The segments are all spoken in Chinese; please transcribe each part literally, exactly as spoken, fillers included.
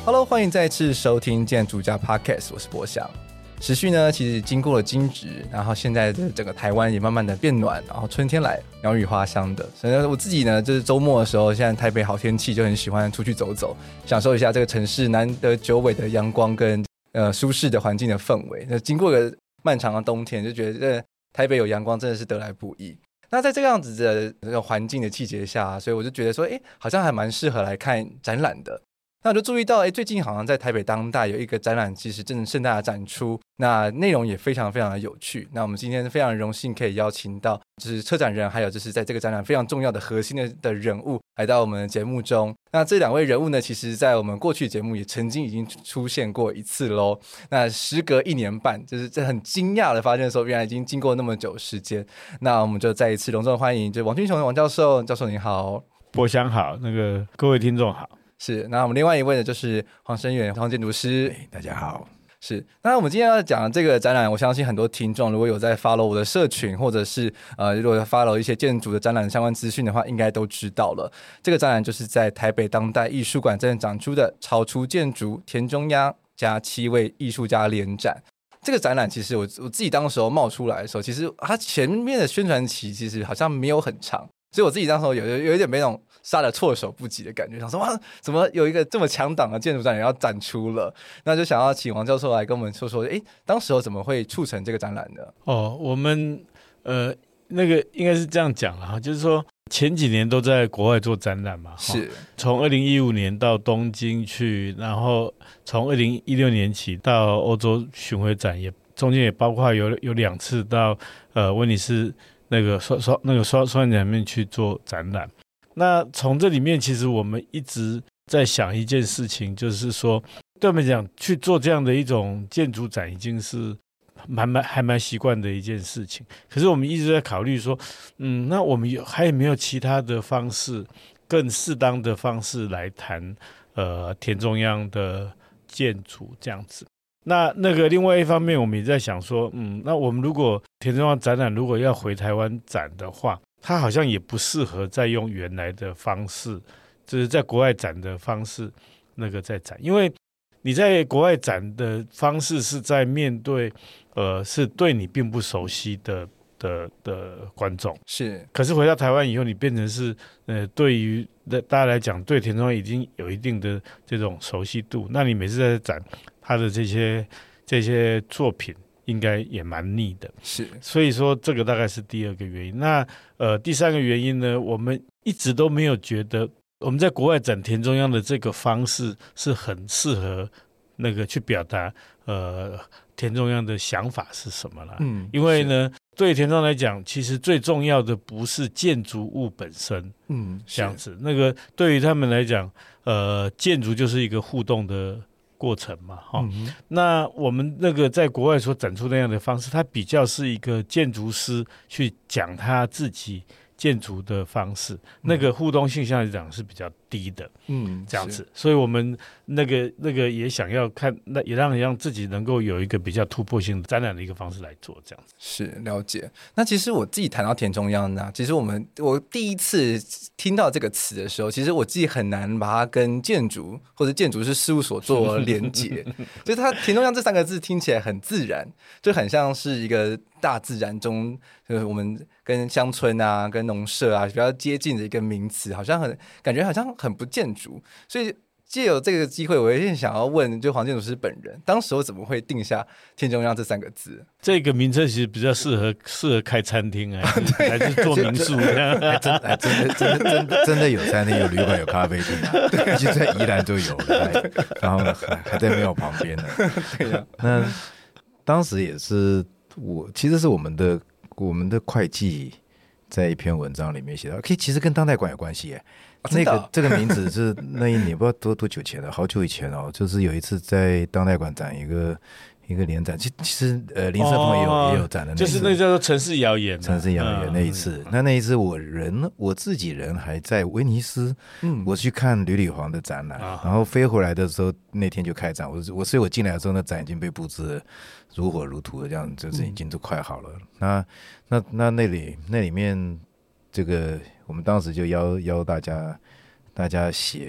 Hello， 欢迎再次收听建筑家 Podcast， 我是博翔。时序呢，其实经过了惊蛰，然后现在的整个台湾也慢慢的变暖，然后春天来，鸟语花香的。所以我自己呢，就是周末的时候，现在台北好天气，就很喜欢出去走走，享受一下这个城市难得久违的阳光跟呃舒适的环境的氛围。那经过个漫长的冬天，就觉得这台北有阳光真的是得来不易。那在这个样子的这个环境的季节下，所以我就觉得说，哎，好像还蛮适合来看展览的。那我就注意到，哎，最近好像在台北当代有一个展览，其实正盛大的展出，那内容也非常非常的有趣。那我们今天非常荣幸可以邀请到，就是策展人，还有就是在这个展览非常重要的核心 的, 的人物来到我们的节目中。那这两位人物呢，其实在我们过去节目也曾经已经出现过一次咯。那时隔一年半，就是这很惊讶的发现说，原来已经经过那么久时间。那我们就再一次隆重欢迎，就王俊雄王教授，教授您好。 博翔好，那个各位听众好。 是，那我们另外一位呢，就是黄声远黄建筑师， 大家好。 是，那我们今天要讲的这个展览，我相信很多听众如果有在 follow 我的社群，或者是呃，如果 follow 一些建筑的展览相关资讯的话，应该都知道了。这个展览就是在台北当代艺术馆正展出的《超出建筑田中央加七位艺术家联展》。这个展览其实我我自己当时候冒出来的时候，其实它前面的宣传期其实好像没有很长，所以我自己当时候有有一点没那种杀得措手不及的感觉，想说哇，怎么有一个这么强档的建筑展也要展出了？那就想要请王教授来跟我们说说，哎，当时候怎么会促成这个展览的？ 哦，我们呃那个应该是这样讲啦，就是说前几年都在国外做展览嘛， 是从二零一五年到东京去，然后从二零一六年起到欧洲巡回展，也中间也包括有有两次到呃威尼斯那个双双那个双双展里面去做展览。那从这里面，其实我们一直在想一件事情，就是说，对我们讲去做这样的一种建筑展，已经是蛮蛮还蛮习惯的一件事情。可是我们一直在考虑说，嗯，那我们有还有没有其他的方式，更适当的方式来谈呃田中央的建筑这样子？那那个另外一方面，我们也在想说，嗯，那我们如果田中央展览如果要回台湾展的话，它好像也不适合再用原来的方式，就是在国外展的方式那个在展，因为你在国外展的方式是在面对呃是对你并不熟悉的的的观众， 是， 可是回到台湾以后，你变成是呃对于大家来讲，对田中央已经有一定的这种熟悉度，那你每次在展他的这些这些作品，应该也蛮腻的， 是， 所以说这个大概是第二个原因。那呃第三个原因呢，我们一直都没有觉得我们在国外展田中央的这个方式是很适合那个去表达呃田中央的想法是什么啦。嗯，因为呢，对田中央来讲，其实最重要的不是建筑物本身，嗯，这样子。那个对于他们来讲，呃，建筑就是一个互动的过程嘛，哦嗯、那我们那个在国外所展出那样的方式，它比较是一个建筑师去讲他自己建筑的方式，嗯、那个互动性相对来讲是比较低的，嗯，这样子，所以我们那个那个也想要看，那也让让自己能够有一个比较突破性的展览的一个方式来做，这样子。 是，了解。那其实我自己谈到田中央呢，其实我们我第一次听到这个词的时候，其实我自己很难把它跟建筑或者建筑师事务所做连结，就是它田中央这三个字听起来很自然，就很像是一个大自然中，就是我们跟乡村啊、跟农舍啊比较接近的一个名词，好像很感觉好像很不建筑，所以藉由这个机会，我也想要问，就黄建筑师本人，当时我怎么会定下田中央这三个字？ 这个名称其实比较适合适合开餐厅啊，还是做民宿这样？ 还真还真的真的真的真的有餐厅、有旅馆、有咖啡厅啊，而且在宜兰都有，然后还还在庙旁边呢。对啊，那当时也是我，其实是我们的我们的会计在一篇文章里面写到，可以其实跟当代馆有关系耶。啊、那个这个名字是那一年不知道多多久前了，好久以前哦，就是有一次在当代馆展一个一个联展，其其实呃林胜峰也有、哦、也有展的那一次， 就是那叫做城市谣言、啊， 城市谣言那一次，嗯、那那一次我人我自己人还在威尼斯，嗯，我去看吕里煌的展览，啊、然后飞回来的时候那天就开展，我我所以我进来的时候那展已经被布置得如火如荼的，这样就是已经都快好了。嗯、那那那那里那里面这个我们当时就邀邀大家大家写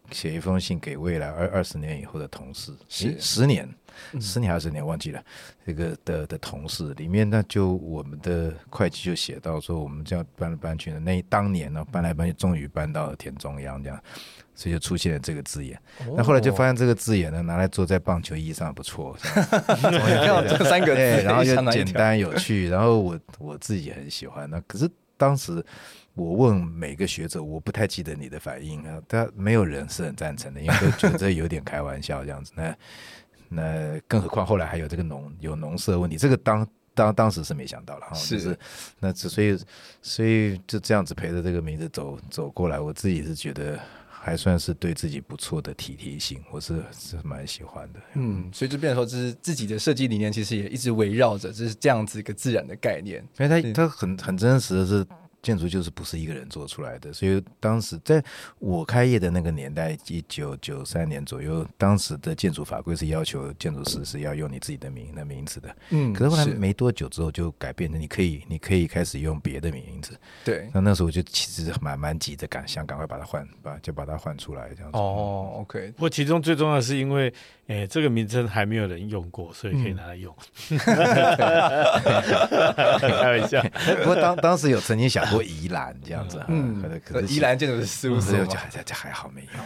写一封信给未来二二十年以后的同事， 是十年，十年还是十年忘记了，这个的的同事里面，那就我们的会计就写到说，我们这样搬来搬去的，那当年呢搬来搬去，终于搬到了田中央这样。所以就出现了这个字眼，哦、那后来就发现这个字眼呢，拿来做在棒球衣上不错， 这三个字， 然后又简单有趣，然后我我自己很喜欢。那可是当时我问每个学者，我不太记得你的反应啊，但没有人是很赞成的，因为都觉得这有点开玩笑这样子。那那更何况后来还有这个农有农舍问题，这个当。当当时是没想到了，是、就是、那所以所以就这样子陪着这个名字走走过来，我自己是觉得还算是对自己不错的体贴性，我是是蛮喜欢的。 嗯，所以就变成说，就是自己的设计理念其实也一直围绕着就是这样子一个自然的概念， 因为它它很很真实的是。建筑就是不是一个人做出来的，所以当时在我开业的那个年代，一九九三年左右，当时的建筑法规是要求建筑师是要用你自己的名的名字的。嗯，可是后来没多久之后就改变了，你可以你可以开始用别的名字。 对， 那那时候我就其实蛮蛮急的，赶想赶快把它换，把就把它换出来这样子。 哦 ，OK。 不过其中最重要的是因为，诶，这个名称还没有人用过，所以可以拿来用。嗯、开玩笑。 不过当当时有曾经想过。宜兰这样子， 嗯，可是宜兰建筑师事务所， 这这还好没有。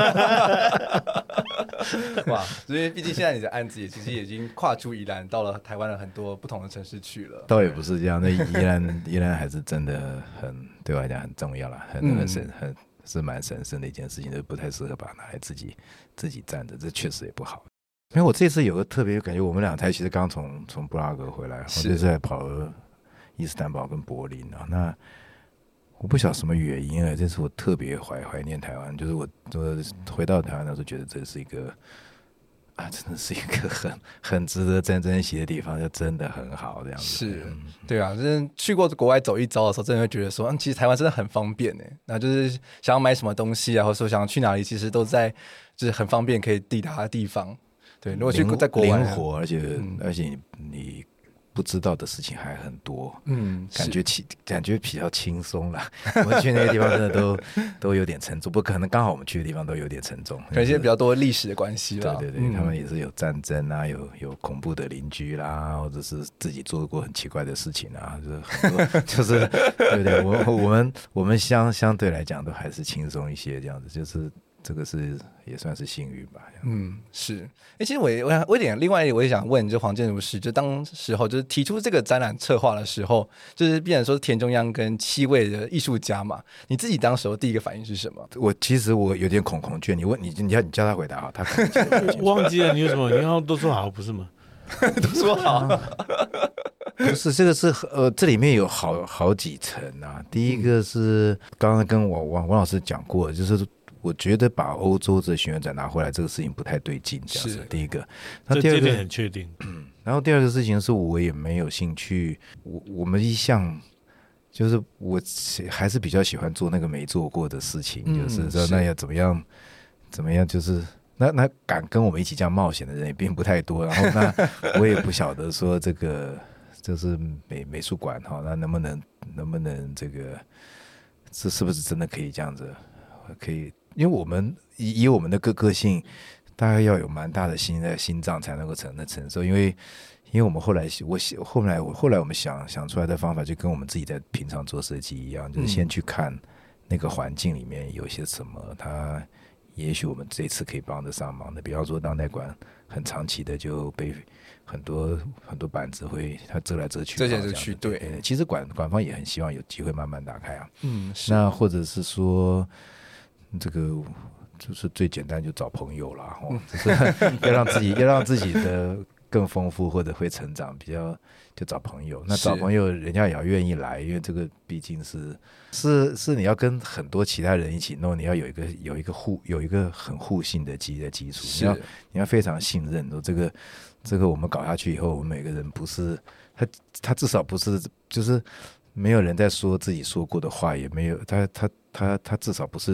哇，所以毕竟现在你的案子也其实已经跨出宜兰，到了台湾的很多不同的城市去了。 倒也不是这样，那宜兰宜兰还是真的很对我来讲很重要啦，很很神，很是蛮神圣的一件事情，就不太适合把它拿来自己自己站着，这确实也不好。因为我这次有个特别感觉，我们两台其实刚从从布拉格回来，我这次还跑了伊斯坦堡跟柏林啊，那。我不晓得什么原因啊，这次我特别怀怀念台湾，就是我我回到台湾的时候，觉得这是一个啊，真的是一个很很值得真珍惜的地方，就真的很好这样子。 是，嗯、对啊，就是去过国外走一遭的时候，真的会觉得说，嗯，其实台湾真的很方便哎，那就是想要买什么东西啊，或者说想要去哪里，其实都在就是很方便可以抵达的地方。对，如果去在国外灵活，而且、嗯、而且你你。不知道的事情还很多，嗯，感觉起感觉比较轻松啦。我们去那个地方真的都都有点沉重，不可能刚好我们去的地方都有点沉重， 可能一些比较多历史的关系啦。 对对对、嗯，他们也是有战争啊，有有恐怖的邻居啦，或者是自己做过很奇怪的事情啊，就是很多就是对不对？我我们我们相相对来讲都还是轻松一些，这样子就是。这个是也算是幸运吧。 嗯，是。哎，其实我我我有点另外我也想问，就黄建筑师，就当时候就是提出这个展览策划的时候，就是变成说田中央跟七位的艺术家嘛，你自己当时候第一个反应是什么？ 我其实我有点恐恐惧，你问你你要你叫他回答好，他可能忘记了你有什么？你刚刚都说好不是吗？ 都说好。 不是这个是呃，这里面有好好几层啊。第一个是刚刚跟我王王老师讲过的，就是。我觉得把欧洲的巡演展拿回来这个事情不太对劲，这样子。第一个， 那第二个很确定。 嗯，然后第二个事情是我也没有兴趣，我我们一向就是我还是比较喜欢做那个没做过的事情，嗯、就是说那要怎么样怎么样，就是那那敢跟我们一起这样冒险的人也并不太多。然后那我也不晓得说这个就是美美术馆哈，那能不能能不能这个这是不是真的可以这样子可以？因为我们以以我们的个个性，大概要有蛮大的心在心脏才能够承承受。因为因为我们后来我后来我后来我们想想出来的方法，就跟我们自己在平常做设计一样，就是先去看那个环境里面有些什么，它也许我们这次可以帮得上忙的。比方说当代馆很长期的就被很多很多板子会它遮来遮去， 遮来遮去，对。 对，其实馆馆方也很希望有机会慢慢打开啊。 嗯，是。 那或者是说。这个就是最简单，就找朋友啦，哦，就是要让自己要让自己的更丰富或者会成长，比较就找朋友。那找朋友，人家也要愿意来，因为这个毕竟是是是你要跟很多其他人一起弄，你要有一个有一个互有一个很互信的基的基础，你要你要非常信任的这个这个我们搞下去以后，我们每个人不是他他至少不是就是没有人在说自己说过的话，也没有他他他他至少不是。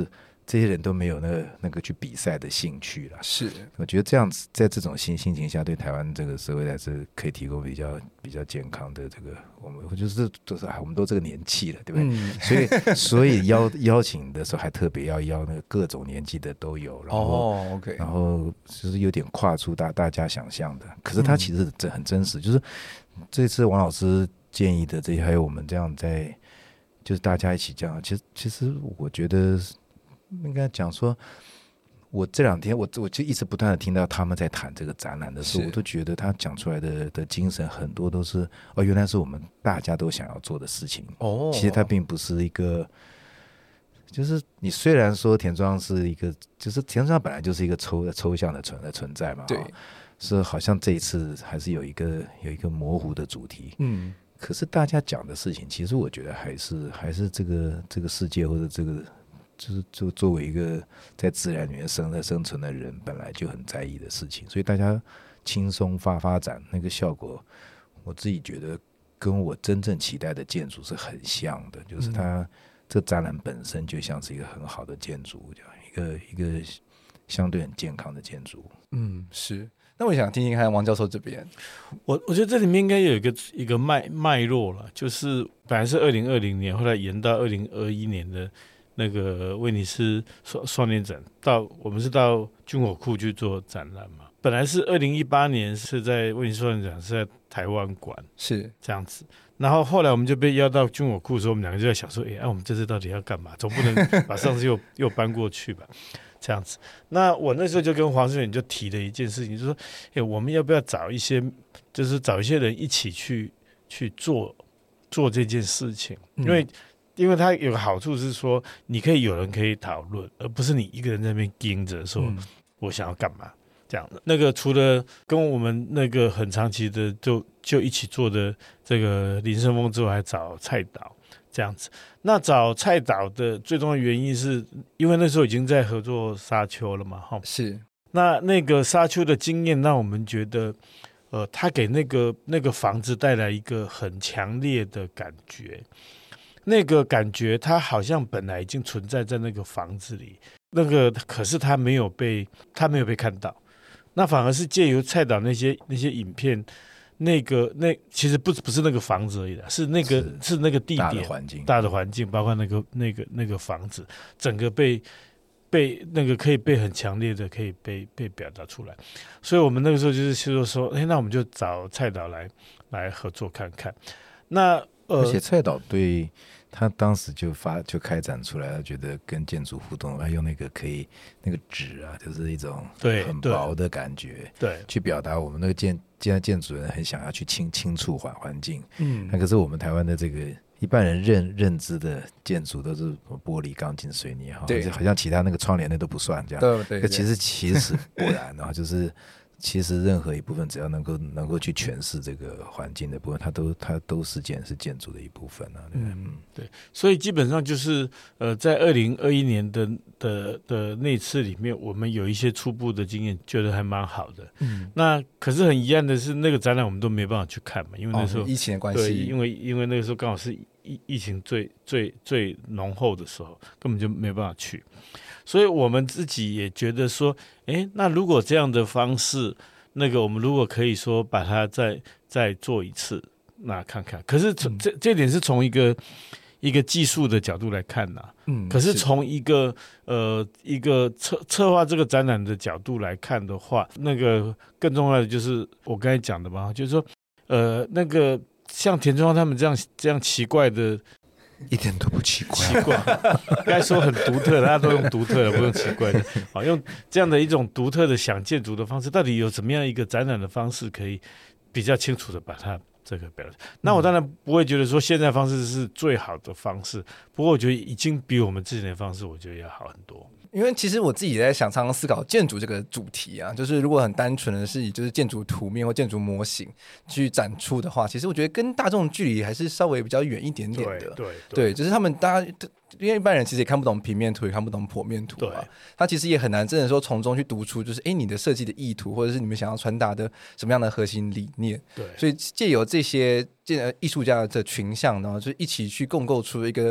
这些人都没有那个那个去比赛的兴趣了。 是， 我觉得这样子在这种心心情下，对台湾这个社会还是可以提供比较比较健康的这个，我们就是就是我们都这个年纪了，对不对？嗯、所以所以邀邀请的时候还特别要邀那个各种年纪的都有，然后、 哦、OK， 然后就是有点跨出大大家想象的，可是它其实真很真实，嗯、就是这次王老师建议的这些，还有我们这样在，就是大家一起这样，其实其实我觉得。应该讲说，我这两天我我就一直不断的听到他们在谈这个展览的时候，我都觉得他讲出来的的精神很多都是哦，原来是我们大家都想要做的事情哦。其实它并不是一个，就是你虽然说田庄是一个，就是田庄本来就是一个抽抽象的存的存在嘛，对，哦、是好像这一次还是有一个有一个模糊的主题，嗯，可是大家讲的事情，其实我觉得还是还是这个这个世界或者这个。就是就作为一个在自然里面生的生存的人，本来就很在意的事情，所以大家轻松发发展那个效果，我自己觉得跟我真正期待的建筑是很像的，就是它、嗯、这展览本身就像是一个很好的建筑，一个一个相对很健康的建筑。 嗯，是。那我想听听看王教授这边， 我我觉得这里面应该有一个一个脉脉络了，就是本来是二零二零年，后来延到二零二一年的。那个威尼斯双年展，到我们是到军火库去做展览嘛。本来是二零一八年是在威尼斯双年展是在台湾馆， 是这样子。然后后来我们就被邀到军火库的时候，我们两个就在想说，哎、欸啊，我们这次到底要干嘛？总不能把上次又又搬过去吧？这样子。那我那时候就跟黄世远就提了一件事情，就说，哎、欸，我们要不要找一些，就是找一些人一起去去做做这件事情，因为。嗯因为它有个好处是说，你可以有人可以讨论，而不是你一个人在那边盯着说，我想要干嘛这样的。那个除了跟我们那个很长期的就就一起做的这个林胜峰之外，还找蔡导这样子。那找蔡导的最重要的原因是因为那时候已经在合作沙丘了嘛，哈， 是。 那那个沙丘的经验让我们觉得，呃，他给那个那个房子带来一个很强烈的感觉。那个感觉，它好像本来已经存在在那个房子里，那个可是它没有被，它没有被看到，那反而是借由蔡导那些那些影片，那个那其实不不是那个房子而已啦，是那个 是, 是那个地点大的环境， 大的环境，包括那个那个那个房子，整个被被那个可以被很强烈的可以被被表达出来，所以我们那个时候就是说说，哎，那我们就找蔡导来来合作看看，那。 呃、而且蔡导对他当时就发就开展出来，他觉得跟建筑互动，他用那个可以那个纸啊，就是一种很薄的感觉， 对， 去表达我们那个建建建筑人很想要去轻轻触环环境，嗯，那可是我们台湾的这个一般人认认知的建筑都是玻璃、钢筋、水泥哈，对，好像其他那个窗帘那都不算这样， 对对对， 其实其实不然啊，就是。其实任何一部分只要能够能够去诠释这个环境的部分，它都它都是建是建筑的一部分啊。对嗯， 对，所以基本上就是呃，在二零二一年的的的那次里面，我们有一些初步的经验，觉得还蛮好的。嗯，那可是很遗憾的是，那个展览我们都没办法去看嘛，因为那时候、 哦、疫情的关系， 对，因为因为那个时候刚好是疫疫情最最最浓厚的时候，根本就没办法去。所以我们自己也觉得说，哎，那如果这样的方式，那个我们如果可以说把它再再做一次，那看看。可是这这点是从一个一个技术的角度来看呐、啊，嗯，可是从一个呃一个策策划这个展览的角度来看的话，那个更重要的就是我刚才讲的嘛，就是说，呃，那个像田中他们这样这样奇怪的。 一点都不奇怪， 奇怪，该说很独特，大家都用独特的，不用奇怪的。好，用这样的一种独特的想建筑的方式，到底有怎么样一个展览的方式，可以比较清楚的把它这个表达？那我当然不会觉得说现在的方式是最好的方式，不过我觉得已经比我们之前的方式，我觉得要好很多。 因为其实我自己在想，常常思考建筑这个主题啊，就是如果很单纯的是以就是建筑图面或建筑模型去展出的话，其实我觉得跟大众距离还是稍微比较远一点点的。 对 对, 对， 对，就是他们大家因为一般人其实也看不懂平面图，也看不懂剖面图啊，他其实也很难真的说从中去读出就是哎你的设计的意图，或者是你们想要传达的什么样的核心理念。 对， 所以借由这些艺术家的群像呢，就一起去共构出一个。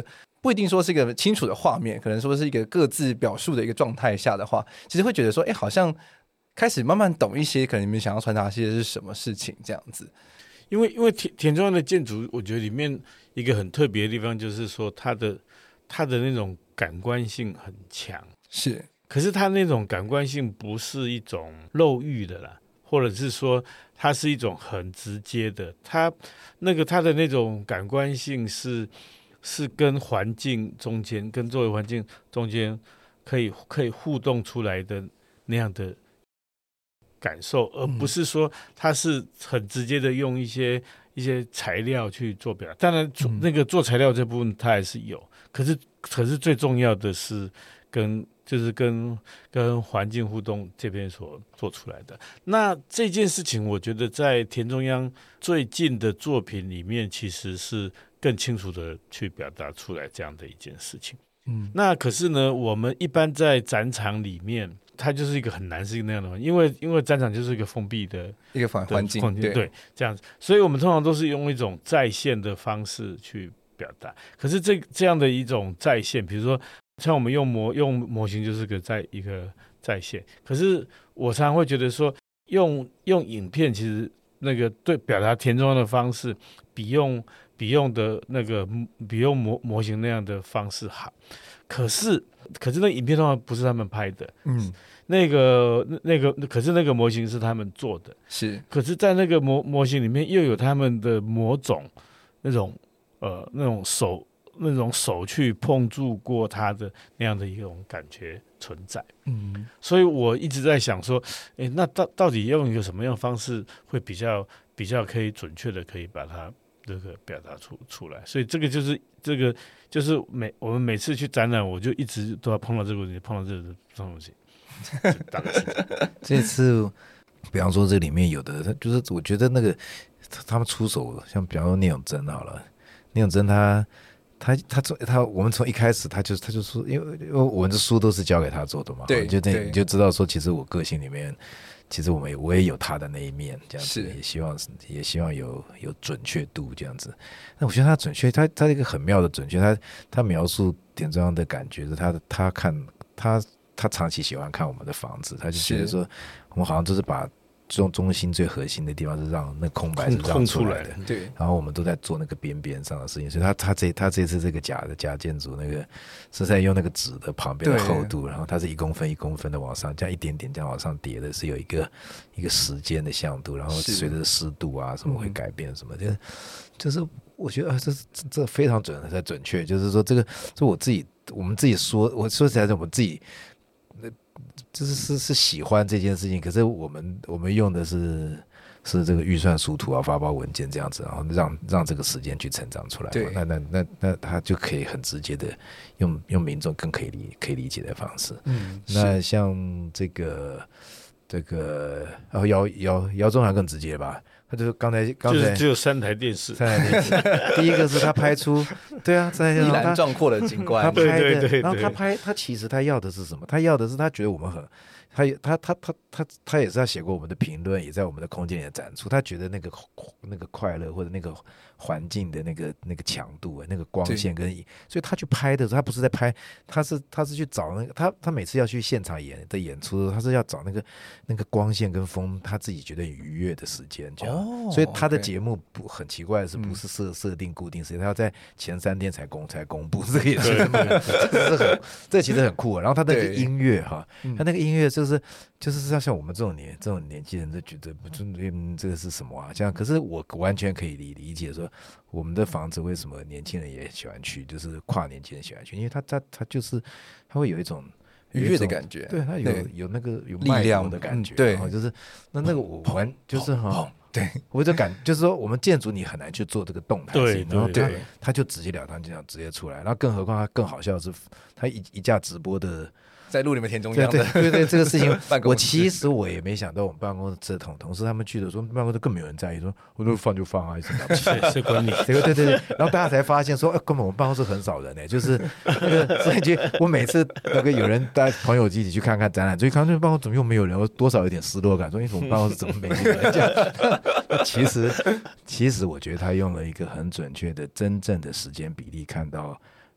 不一定说是一个清楚的画面，可能说是一个各自表述的一个状态下的话，其实会觉得说，哎，好像开始慢慢懂一些，可能你们想要传达些是什么事情这样子。 因为因为田田中央的建筑，我觉得里面一个很特别的地方就是说，它的它的那种感官性很强， 是， 可是它那种感官性不是一种漏欲的啦，或者是说它是一种很直接的，它那个它的那种感官性是是跟环境中间，跟周围环境中间可以可以互动出来的那样的感受，而不是说它是很直接的用一些一些材料去做表达。当然，那个做材料这部分它还是有，可是可是最重要的是跟就是跟跟环境互动这边所做出来的。那这件事情，我觉得在田中央最近的作品里面，其实是更清楚的去表达出来这样的一件事情。嗯，那可是呢，我们一般在展场里面，它就是一个很难是一个那样的，因为因为展场就是一个封闭的一个环环境， 对, 对这样子，所以我们通常都是用一种再现的方式去表达。可是这这样的一种再现，比如说像我们用模用模型就是个在一个再现，可是我常常会觉得说，用用影片其实那个对表达田中央的方式，比用比用的那个比用模模型那样的方式好。可是可是那影片通常不是他们拍的，嗯，那个那个可是那个模型是他们做的， 是。 可是，在那个模模型里面又有他们的模种，那种呃那种手那种手去碰触过它的那样的一种感觉存在，嗯，所以我一直在想说，哎，那到到底用一个什么样的方式会比较比较可以准确的可以把它这个表达出出来？所以这个就是这个就是每我们每次去展览，我就一直都要碰到这个问题，碰到这个东西。 这次，比方说这里面有的，就是我觉得那个他们出手，像比方说聂永真好了，聂永真他他他他，我们从一开始他就他就说，因为因为我们的书都是交给他做的嘛， 对， 就你就知道说，其实我个性里面，其实我们也我也有他的那一面，这样子，也希望也希望有有准确度这样子。那我觉得他准确，他他一个很妙的准确，他他描述田中央的感觉是他的他看他。他长期喜欢看我们的房子，他就觉得说，我们好像就是把中中心最核心的地方是让那空白是让出来的， 对。 然后我们都在做那个边边上的事情，所以他他这他这次这个假的假建筑那个是在用那个纸的旁边的厚度，然后它是一公分一公分的往上，这样一点点这样往上叠的，是有一个一个时间的向度，然后随着湿度啊什么会改变什么，就是就是我觉得啊，这这非常准，才准确，就是说这个是我自己我们自己说，我说起来是我们自己。就是是是喜欢这件事情，可是我们我们用的是是这个预算书图啊、发包文件这样子，然后让让这个时间去成长出来嘛。那那那那他就可以很直接的用用民众更可以理可以理解的方式。嗯，那像这个这个哦姚姚姚宗涵更直接吧。他就是刚才刚才就是只有三台电视， 三台电视。第一个是他拍出，对啊，三台电视， 一览壮阔的景观。 他拍的， 对对对， 然后他拍，他其实他要的是什么？他要的是他觉得我们很，他他他他他他也是他写过我们的评论，也在我们的空间里的展出。他觉得那个那个快乐或者那个环境的那个那个强度、那个光线跟，所以他去拍的时候，他不是在拍，他是他是去找那个他他每次要去现场演的演出，他是要找那个那个光线跟风，他自己觉得愉悦的时间这样。哦，所以他的节目不很奇怪的是，不是设设定固定时间，他要在前三天才公才公布，这个也是这是很这其实很酷。然后他那个音乐哈，他那个音乐就是就是像像我们这种年这种年纪人就觉得不就嗯这个是什么啊这样，可是我完全可以理理解说我们的房子为什么年轻人也喜欢去，就是跨年轻人喜欢去，因为他他他就是他会有一种愉悦的感觉， 对他有有那个有脉络的感觉， 对， 就是那那个我完就是哈。对，我就感就是说，我们建筑你很难去做这个动态性，然后他他就直截了当这样直接出来，然后更何况他更好笑的是，他一一架直播的。 在录你们田中央的， 对对 对, 对这个事情，我其实我也没想到，我们办公室这同同事他们去的时候，办公室更没有人在意，说我说放就放啊，什么谁谁管你？ 对对对对，然后大家才发现说，哎，根本我们办公室很少人呢，就是那个，所以就我每次那个有人带朋友一起去看看展览，所以看这办公室怎么又没有人，我多少有点失落感，说因为我们办公室怎么没人这样？其实其实我觉得他用了一个很准确的真正的时间比例，看到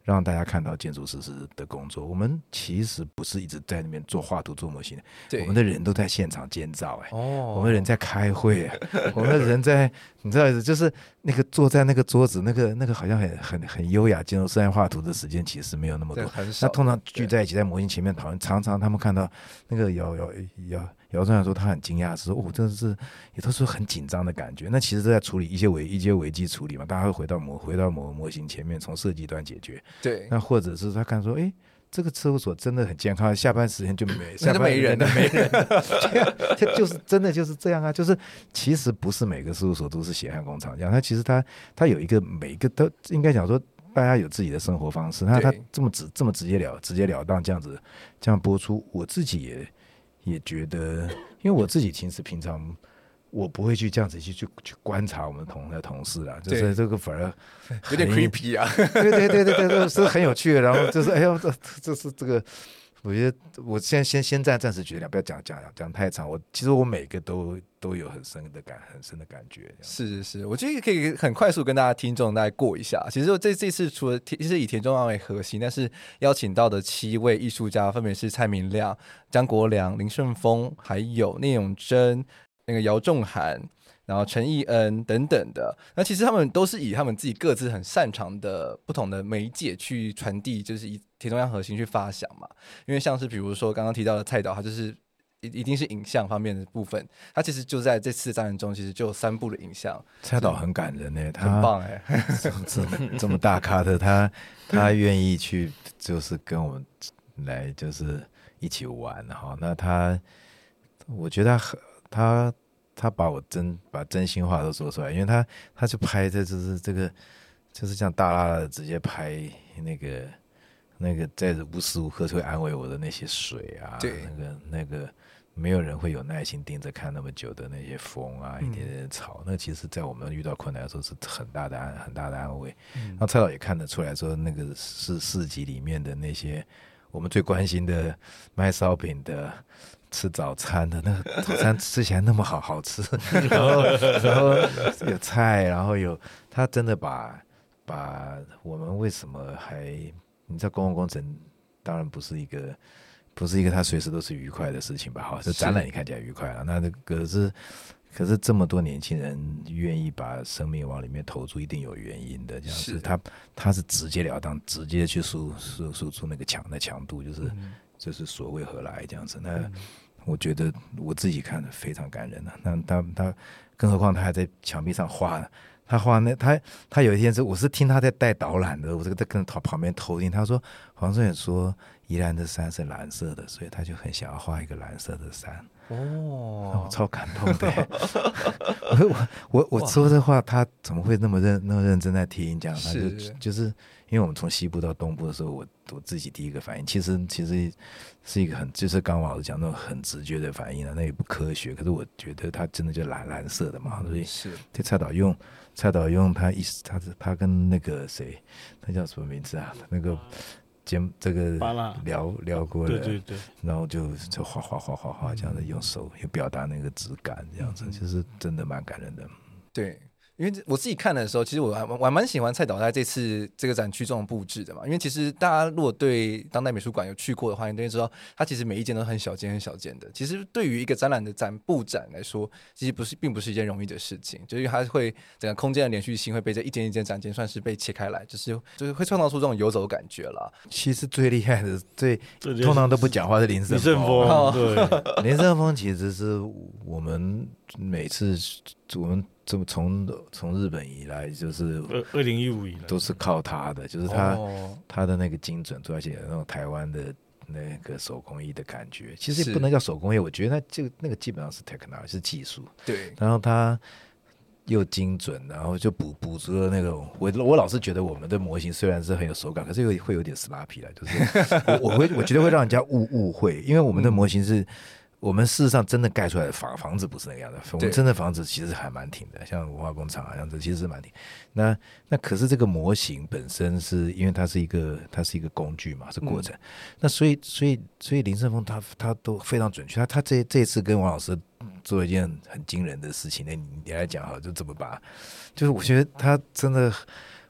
让大家看到建筑师的工作。我们其实不是一直在那边做画图做模型，我们的人都在现场建造、欸哦、我们人在开会、欸、我们的人在你知道就是那个坐在那个桌子那个那个好像很很很优雅建筑师在画图的时间其实没有那么多，那通常聚在一起在模型前面讨论，常常他们看到那个姚姚姚姚正阳说他很惊讶说哦，真的是也都是很紧张的感觉，那其实是在处理一些危一些危机处理嘛，大家会回到模回到模模型前面从设计端解决， 对， 那或者是他看说哎这个事务所真的很健康，下班时间就没下班没人了，没人了， 这就是真的就是这样啊！就是其实不是每个事务所都是血汗工厂这样，他其实他他有一个每一个都应该讲说，大家有自己的生活方式，那他这么直这么直截了直截了当这样子这样播出，我自己也也觉得，因为我自己其实平常。我不会去这样子去去去观察我们同的同事啊，就是这个反而有点 creepy 啊， 对对对对对，是很有趣的。然后就是哎呦，这这是这个，我觉得我现在先先暂暂时决定不要讲讲讲太长。我其实我每个都都有很深的感很深的感觉。 是是是，我觉得可以很快速跟大家听众大概过一下。其实这这次除了其实以田中央为核心，但是邀请到的七位艺术家分别是蔡明亮、江国良、林顺峰，还有聂永真。那个姚仲涵，然后陈义恩等等的，那其实他们都是以他们自己各自很擅长的不同的媒介去传递，就是以田中央核心去发想嘛。因为像是比如说刚刚提到的蔡导，他就是一定是影像方面的部分，他其实就在这次展览中，其实就有三部的影像。 蔡导很感人呢，他很棒哎， 这这么大咖的他，他愿意去就是跟我们来就是一起玩哈。那他，我觉得他很。他他把我真把真心话都说出来，因为他他就拍这就是这个就是这样大拉拉的直接拍那个那个在无时无刻会安慰我的那些水啊， 对， 那个那个没有人会有耐心盯着看那么久的那些风啊，一点点草，嗯、那其实在我们遇到困难的时候是很大的安很大的安慰。嗯、那蔡导也看得出来说，那个市市集里面的那些我们最关心的卖烧饼的。吃早餐的那个早餐吃起来那么好好吃，然后然后有菜，然后有他真的把把我们为什么还你知道公共工程当然不是一个不是一个他随时都是愉快的事情吧？好，这展览你看起来愉快了，那可是可是这么多年轻人愿意把生命往里面投注，一定有原因的。这样子，他他是直截了当，直接去输输输出那个强的强度，就是。嗯就是所谓何来这样子，那我觉得我自己看非常感人啊。那他他，更何况他还在墙壁上画，他画那他他有一天是我是听他在带导览的，我这个在跟旁边偷听，他说黄顺远说宜兰的山是蓝色的，所以他就很想要画一个蓝色的山。哦，我超感动的。我我我说这话，他怎么会那么认那么认真在听？这样，他就就是因为我们从西部到东部的时候，我我自己第一个反应，其实其实是一个很就是刚刚老师讲那种很直觉的反应啊，那也不科学。可是我觉得他真的就蓝蓝色的嘛，所以是对蔡导用蔡导用他一他他跟那个谁，他叫什么名字啊？那个。这个聊聊过了， 对对对， 然后就就画画画画画这样子用手去表达那个质感，这样子、嗯、就是真的蛮感人的。 对，因为我自己看的时候，其实我还我还蛮喜欢蔡导在这次这个展区中的布置的嘛。因为其实大家如果对当代美术馆有去过的话，你都会知道，它其实每一间都很小间很小间的。其实对于一个展览的展布展来说，其实不是并不是一件容易的事情，就是因为它会整个空间的连续性会被这一间一间展间算是被切开来，就是就是会创造出这种游走的感觉啦。 其实最厉害的、最通常都不讲话是林胜峰， 峰对， 林胜峰其实是我们每次我们。从从日本以来，就是二零一五以来都是靠他的，就是他、哦、他的那个精准，而且那种台湾的那个手工艺的感觉，其实也不能叫手工艺，我觉得那就那个基本上是 technology 是技术， 对。 然后他又精准，然后就补补足了那种。我我老是觉得我们的模型虽然是很有手感，可是又会有点 sloppy 啦，就是我我会我觉得会让人家误误会，因为我们的模型是。嗯我们事实上真的盖出来的房房子不是那个样子，我们真的房子其实还蛮挺的，像文化工厂啊这样子，其实是蛮挺。那那可是这个模型本身是因为它是一个它是一个工具嘛，是过程。嗯、那所以所以所以林胜峰他他都非常准确，他他这这一次跟王老师做一件很惊人的事情，那你你来讲哈，就怎么把，就是我觉得他真的。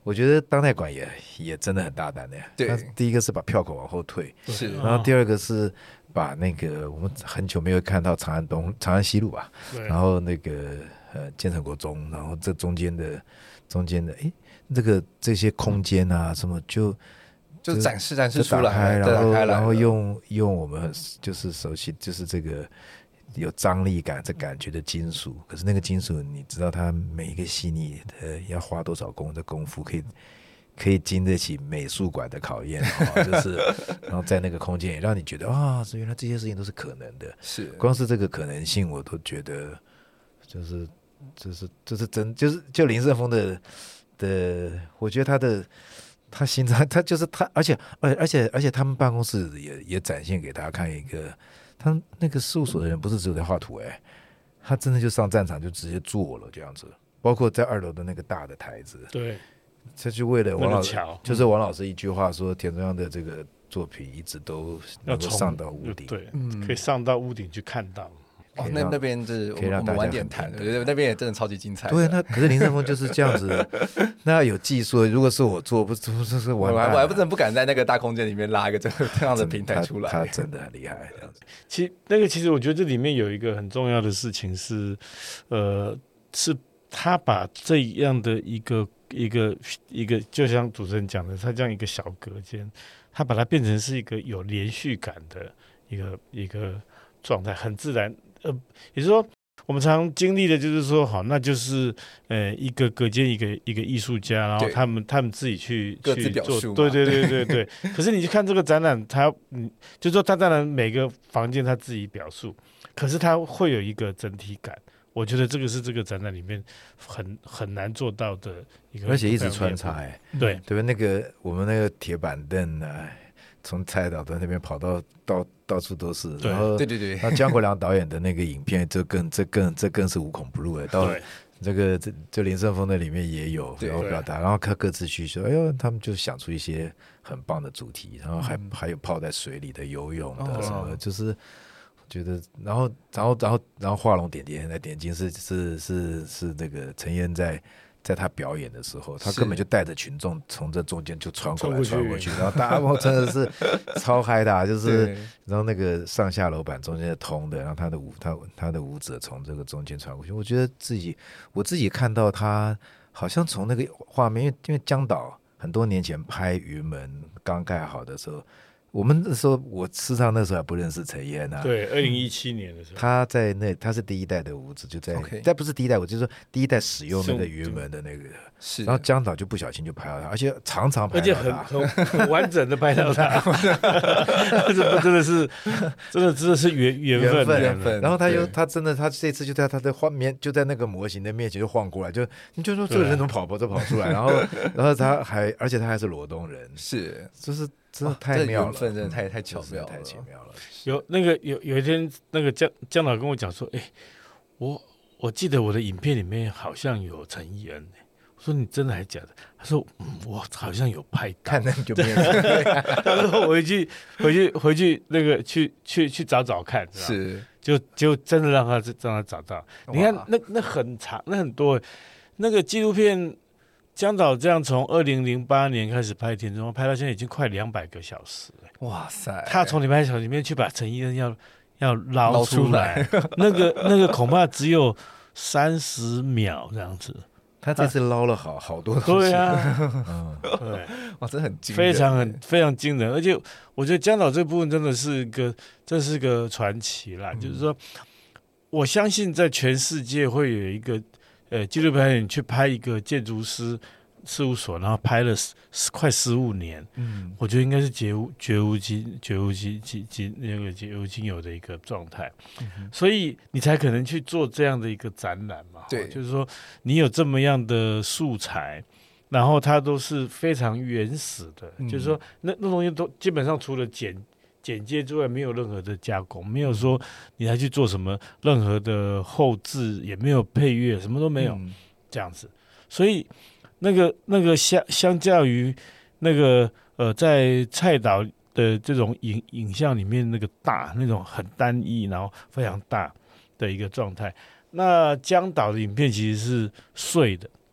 我觉得当代馆也也真的很大胆的。 对， 第一个是把票口往后退， 是， 然后第二个是把那个我们很久没有看到长安东、长安西路吧，然后那个呃建成国中，然后这中间的中间的哎，这个这些空间啊什么就就展示展示出来，然后然后用用我们就是熟悉就是这个。有张力感这感觉的金属，可是那个金属你知道它每一个细腻的要花多少功的功夫，可以可以经得起美术馆的考验、哦、就是然后在那个空间也让你觉得啊、哦，原来这些事情都是可能的， 是光是这个可能性我都觉得就是就是就是真就是就林胜峰的的，我觉得他的他心脏他就是他，而且而且而且而且他们办公室也也展现给大家看一个。他那个事务所的人不是只有在画图哎、欸，他真的就上战场就直接做了这样子，包括在二楼的那个大的台子， 对， 这就为了王老师， 那个、 就是王老师一句话说，田中央的这个作品一直都能够上到屋顶， 对、嗯，可以上到屋顶去看到。 哦，那那边是可以让我们晚点谈，对，那边也真的超级精彩。 对，那可是林胜峰就是这样子，那要有技术，如果是我做，不是不是完蛋， 我还不真不敢在那个大空间里面拉一个这这样的平台出来， 他, 他真的很厉害。这样子， 其实那个其实我觉得这里面有一个很重要的事情是，呃，是他把这样的一个一个一个，就像主持人讲的，他这样一个小隔间，他把它变成是一个有连续感的一个一个状态，很自然。呃，也就是说，我们常经历的就是说，好，那就是呃一个隔间一个一个艺术家，然后他们他们自己去各自表述， 对对对对对。可是你去看这个展览，他嗯，就是说他当然每个房间他自己表述，可是他会有一个整体感。我觉得这个是这个展览里面很很难做到的一个， 而且一直穿插、欸， 对对吧？那个我们那个铁板凳啊。从蔡导的那边跑到到到处都是，然后对对对， 然后姜国良导演的那个影片，这更这更这更是无孔不入的。到这个这就林胜峰的里面也有，然后表达，然后他各自去说，哎呦，他们就想出一些很棒的主题，然后还、嗯、还有泡在水里的游泳的什么，哦、就是觉得，然后然后然后然后画龙点点的点睛是是是是那个陈嫣在。在他表演的时候，他根本就带着群众从这中间就穿过来穿过去，然后大家真的是超嗨的、啊，就是然后那个上下楼板中间的通的，然后他的舞他他的舞者从这个中间穿过去，我觉得自己我自己看到他好像从那个画面，因为因为江导很多年前拍云门刚盖好的时候。我们那时候，我事实上那时候还不认识陈嫣啊。 对，二零一七年的时候， 他在那，他是第一代的舞者，就在， okay. 但不是第一代，我就是说第一代使用那个云门的那个， 是。 然后江导就不小心就拍到他，而且常常拍到他， 而且很很很完整的拍到他，这真的是，真的真的是缘缘分缘分。然后他又他真的他这次就在他的画面就在那个模型的面前就晃过来，就你就说这个人怎么跑跑就跑出来，然后然后他还而且他还是罗东人， 是， 就是真的太妙了。 真的太太巧妙了， 太奇妙了。 有那个有有一天，那个江江导跟我讲说：“哎、欸，我我记得我的影片里面好像有陈以恩、欸。”我说：“你真的还假的？”他说：“嗯，我好像有拍到。” 看那就没有。 他说：“我回去回去回去那个去去去找找看。” 是， 就就真的让他让他找到。你看那那很长，那很多那个纪录片。江导这样从二零零八年开始拍田中，拍到现在已经快两百个小时了。 哇塞！ 他从两百小时里面去把陈以恩要要捞出来，出来那个那个恐怕只有三十秒这样子。 他这次捞了好好多东西。 对啊，嗯，对， 哇，真的很惊人， 非常很非常惊人。而且我觉得江导这部分真的是个，这是个传奇啦。嗯、就是说，我相信在全世界会有一个。呃，纪录片你去拍一个建筑师事务所，然后拍了十快十五年，嗯，我觉得应该是绝无绝无仅绝无仅仅那个绝无仅有的一个状态、嗯，所以你才可能去做这样的一个展览嘛。 对， 就是说你有这么样的素材，然后它都是非常原始的，嗯、就是说那那东西都基本上除了剪。简介之外没有任何的加工，没有说你还去做什么任何的后制，也没有配乐，什么都没有、嗯、这样子。所以那个那个相相较于那个呃在蔡导的这种影影像里面那个大那种很单一，然后非常大的一个状态，那江导的影片其实是碎的，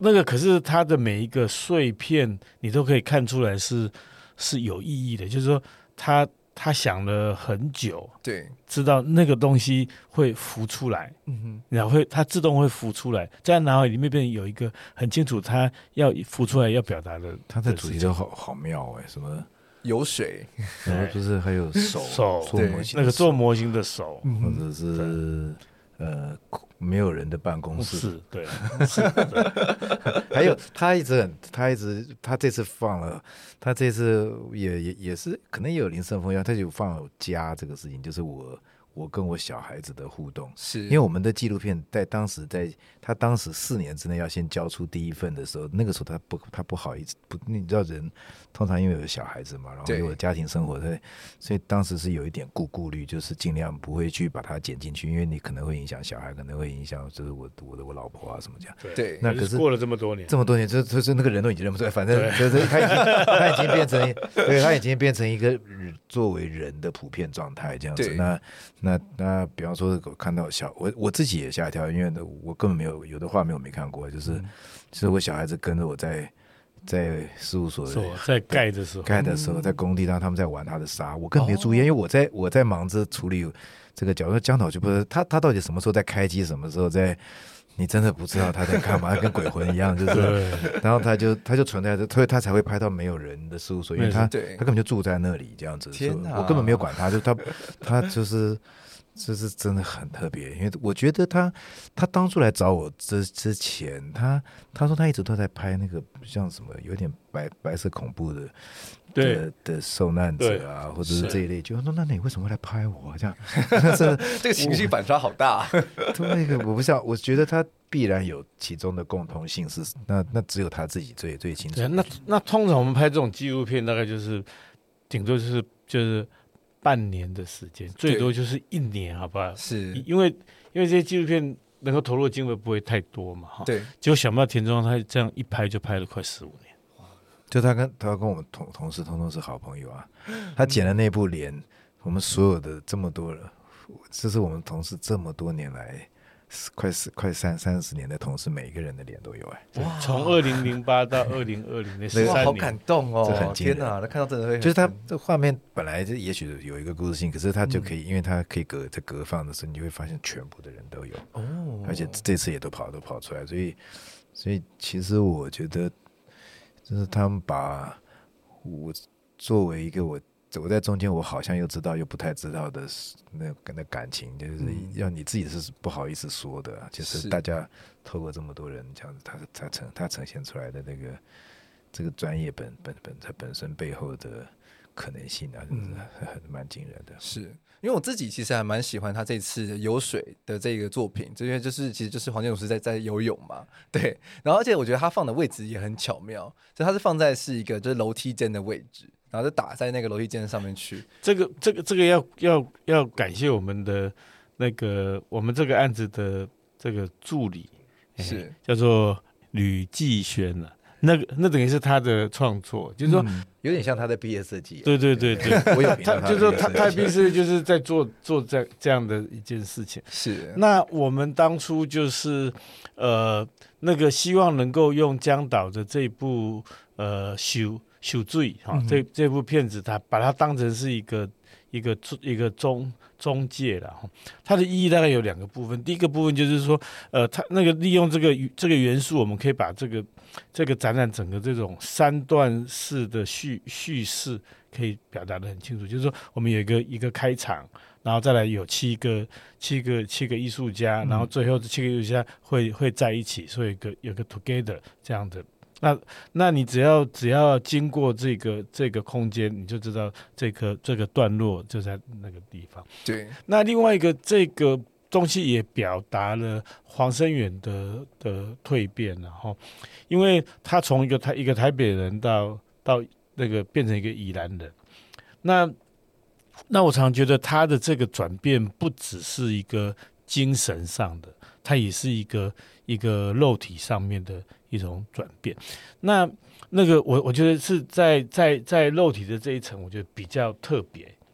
那个可是它的每一个碎片，你都可以看出来是是有意义的，就是说他他想了很久， 对， 知道那个东西会浮出来，嗯哼，然后会它自动会浮出来，在脑海里面变有一个很清楚，它要浮出来要表达的。 它的主题都好好妙哎、欸，什么有水， 然后就是还有手手做模型那个做模型的手， 或者是呃没有人的办公室， 是对， 是还有他一直很，他一直他这次放了，他这次也也也是可能也有林胜峰要，他就放了家这个事情，就是我。我跟我小孩子的互动， 是因为我们的纪录片在当时在他当时四年之内要先交出第一份的时候，那个时候他不他不好意思不，你知道人通常因为有小孩子嘛，然后有家庭生活，对，所以当时是有一点顾顾虑，就是尽量不会去把它剪进去，因为你可能会影响小孩，可能会影响就是我我的我老婆啊什么这样。 对， 那可是过了这么多年， 这么多年，就就是那个人都已经认不出来，反正就是他已经他已经变成，对他已经变成一个作为人的普遍状态这样子。那那那比方说，我看到小我我自己也吓一跳，因为我根本没有有的画面我没看过，就是、嗯、就是我小孩子跟着我在在事务所在盖的时候， 盖的时候在工地上他们在玩他的沙，我根本没注意，因为我在我在忙着处理这个角色，江导就不知道他他到底什么时候在开机，什么时候在。你真的不知道他在干嘛，他跟鬼魂一样，就是，然后他就他就存在着，所以他才会拍到没有人的事务所，因为他他根本就住在那里这样子。 天哪！ 我根本没有管他，就他他就是就是真的很特别，因为我觉得他他当初来找我之之前，他他说他一直都在拍那个像什么有点白白色恐怖的。 对的, 的受难者啊，或者是这一类，就说那你为什么会来拍我、啊？这样， 这个情绪反差好大。 那个我不想，我觉得他必然有其中的共同性是，那那只有他自己最最清楚。 那那通常我们拍这种纪录片，大概就是顶多就是就是半年的时间，最多就是一年，好不好？ 是因为因为这些纪录片能够投入的经费不会太多嘛，哈。 对。 结果想不到田中他这样一拍就拍了快十五年。 就他跟他跟我们同同事通通是好朋友啊，他剪的那部脸，我们所有的这么多人，这是我们同事这么多年来快快三三十年的同事，每一个人的脸都有哎、 欸。从二零零八到二零二零那十三年， 好感动哦！ 这很天哪，他看到真的会就是他这画面本来就也许有一个故事性，可是他就可以，嗯、因为他可以隔在隔放的时候，你就会发现全部的人都有哦，而且这次也都跑都跑出来，所以所以其实我觉得。就是他们把我作为一个我我在中间，我好像又知道又不太知道的那那感情，就是要你自己是不好意思说的、啊，就是大家透过这么多人这样子，他他呈他呈现出来的那个这个专业本本本它本身背后的可能性啊，就是很蛮惊人的。 是。因为我自己其实还蛮喜欢他这次游水的这个作品，因为就是其实就是黄建筑师在在游泳嘛，对。然后而且我觉得他放的位置也很巧妙，所以他是放在是一个就是楼梯间的位置，然后就打在那个楼梯间上面去。 这个这个这个要要要感谢我们的那个我们这个案子的这个助理是、 欸、叫做吕继轩啊。那个那等于是他的创作，就是说、嗯、 有点像他的毕业设计、啊。 对对对对， 我有他就是说他他毕业设计就是在做做这这样的一件事情。 是。 那我们当初就是呃那个希望能够用江导的这部呃修修罪哈、嗯、这这部片子，他把它当成是一个一个一个中中介了哈。它的意义大概有两个部分，第一个部分就是说呃它那个利用这个这个元素，我们可以把这个。这个展览整个这种三段式的叙叙事可以表达得很清楚，就是说我们有一个一个开场，然后再来有七个七个七个艺术家，然后最后七个艺术家会会在一起，所以有个有个 together 这样的。那那你只要只要经过这个这个空间，你就知道这个这个段落就在那个地方。 对。 那另外一个这个。东西也表达了黄声远的的蜕变，然后，因为他从一个台一个台北人到到那个变成一个宜兰人，那那我常觉得他的这个转变不只是一个精神上的，它也是一个一个肉体上面的一种转变。那那个我我觉得是在在在肉体的这一层，我觉得比较特别。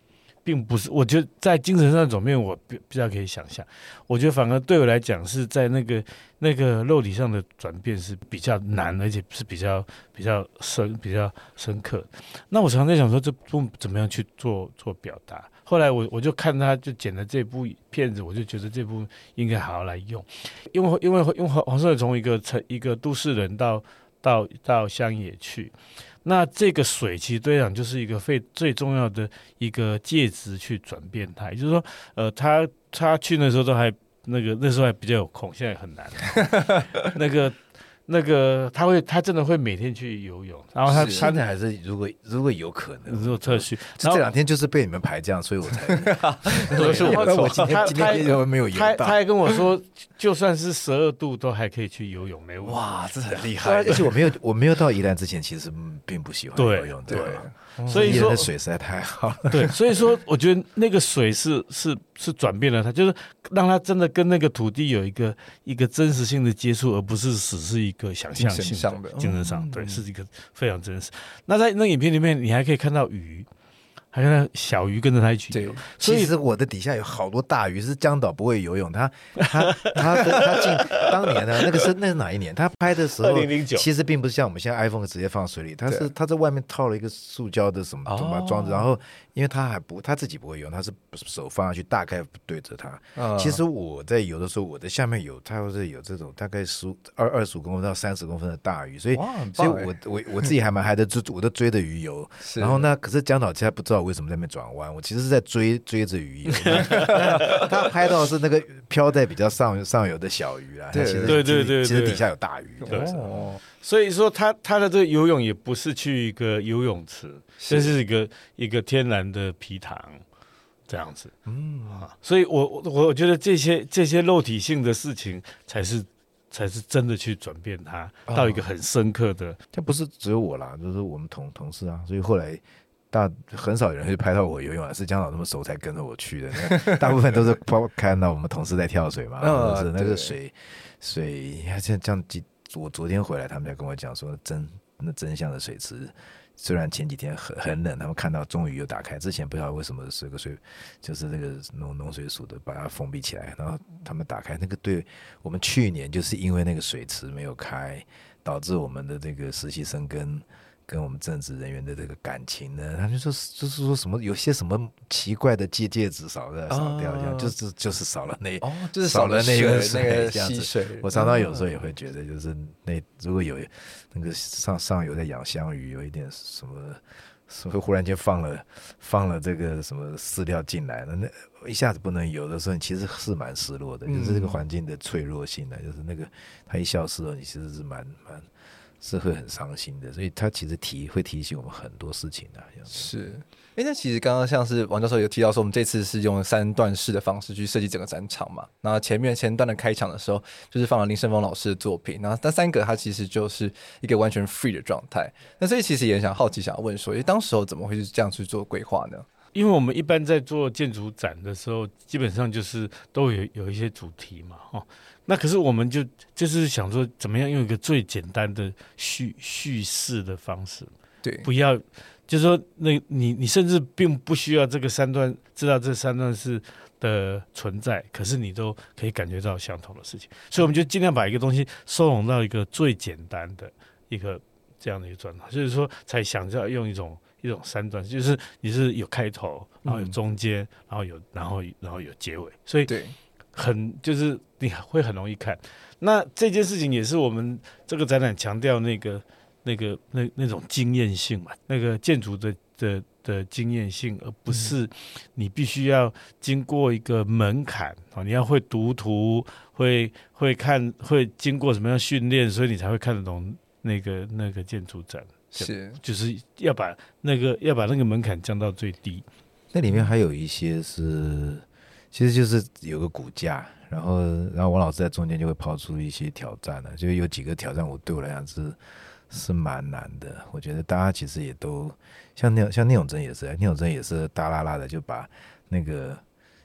并不是，我觉得在精神上的转变，我比比较可以想象。我觉得反而对我来讲，是在那个那个肉体上的转变是比较难，而且是比较比较深、比较深刻。那我常常在想说，这部怎么样去做做表达？后来我我就看他就剪了这部片子，我就觉得这部应该好好来用，因为因为因为黄色从一个一个都市人到到到乡野去。那这个水其实对来讲就是一个最最重要的一个介质去转变它，也就是说，呃，他他去那时候都还那个那时候还比较有空，现在很难。那个那个他会他真的会每天去游泳，然后他现在还是如果如果有可能， 如果特许， 这两天就是被你们排这样，所以我才都是我错。 我今天今天没有游到， 他他还跟我说，就算是十二度都还可以去游泳，没问题。 哇，这很厉害！ 而且我没有我没有到宜兰之前，其实并不喜欢游泳，对。 所以说水实在太好了， 对，所以说我觉得那个水是是是转变了它，就是让它真的跟那个土地有一个一个真实性的接触，而不是只是一个想象性的精神上，对，是一个非常真实。那在那影片里面，你还可以看到鱼。还看到小鱼跟着他一起游， 所以其实我的底下有好多大鱼。是江导不会游泳，他他他他进当年呢，那个是那是哪一年？他拍的时候， 二零零九， 其实并不是像我们现在 iPhone 直接放水里，他是他在外面套了一个塑胶的什么什么装置，然后因为他还不他自己不会游，他是手放上去，大概对着他。嗯、其实我在游的时候，我的下面有它会有这种大概十二二十五公分到三十公分的大鱼，所以所以我我我自己还蛮嗨的，我都追着鱼游。然后呢，可是江导现在不知道为什么在那边转弯，我其实是在追追着鱼游。他拍到的是那个飘在比较上上游的小鱼啊， 对对对对， 其实底下有大鱼。 对，哦，所以说他他的这个游泳也不是去一个游泳池，这是一个一个天然的皮塘。这样子，嗯啊，所以我我我觉得这些这些肉体性的事情才是才是真的去转变它到一个很深刻的。 这、哦、不是只有我啦，就是我们同同事啊，所以后来大很少有人会拍到我游泳啊，是江导那么熟才跟着我去的。大部分都是看到我们同事在跳水嘛，或者是那个水水，像这样。我昨天回来，他们在跟我讲说真那真相的水池。虽然前几天很很冷，他们看到终于又打开，之前不知道为什么这个水就是那个农农水署的把它封闭起来，然后他们打开那个，对我们去年就是因为那个水池没有开，导致我们的这个实习生跟跟我们政治人员的这个感情呢，他就说就是说什么有些什么奇怪的戒戒指少了少掉，这样、哦、就是就是少了那哦，就是少了那个水那个这样子。我常常有时候也会觉得，就是那如果有那个上上游在养香鱼，有一点什么，所以忽然间放了放了这个什么饲料进来了，那一下子不能游的时候，你其实是蛮失落的，就是这个环境的脆弱性呢，就是那个它一消失了，你其实是蛮蛮。是会很伤心的，所以他其实提会提醒我们很多事情的、啊。 是，哎，那其实刚刚像是王教授有提到说，我们这次是用三段式的方式去设计整个展场嘛。然后前面前段的开场的时候，就是放了林胜峰老师的作品，然后那三个它其实就是一个完全 free 的状态。那所以其实也想好奇，想要问说，哎，当时候怎么会是这样去做规划呢？ 因为我们一般在做建筑展的时候，基本上就是都有有一些主题嘛，哦，那可是我们就就是想说，怎么样用一个最简单的叙叙事的方式， 对， 不要就是说，那你你甚至并不需要这个三段知道这三段式的存在，可是你都可以感觉到相同的事情，所以我们就尽量把一个东西收拢到一个最简单的一个这样的一个状态，所以说才想要用一种。一种三段，就是你是有开头，然后有中间，嗯、然后有然后然后有结尾，所以很就是你会很容易看。那这件事情也是我们这个展览强调那个那个那那种经验性嘛，那个建筑的的的经验性，而不是你必须要经过一个门槛啊，你要会读图，会会看，会经过什么样训练，所以你才会看得懂那个那个建筑展。 是， 就是要把那个要把那个门槛降到最低。 那里面还有一些是，其实就是有个骨架，然后然后王老师在中间就会抛出一些挑战了，就有几个挑战我对我来讲是是蛮难的。我觉得大家其实也都像那像聂永真也是，聂永真也是大拉拉的就把那个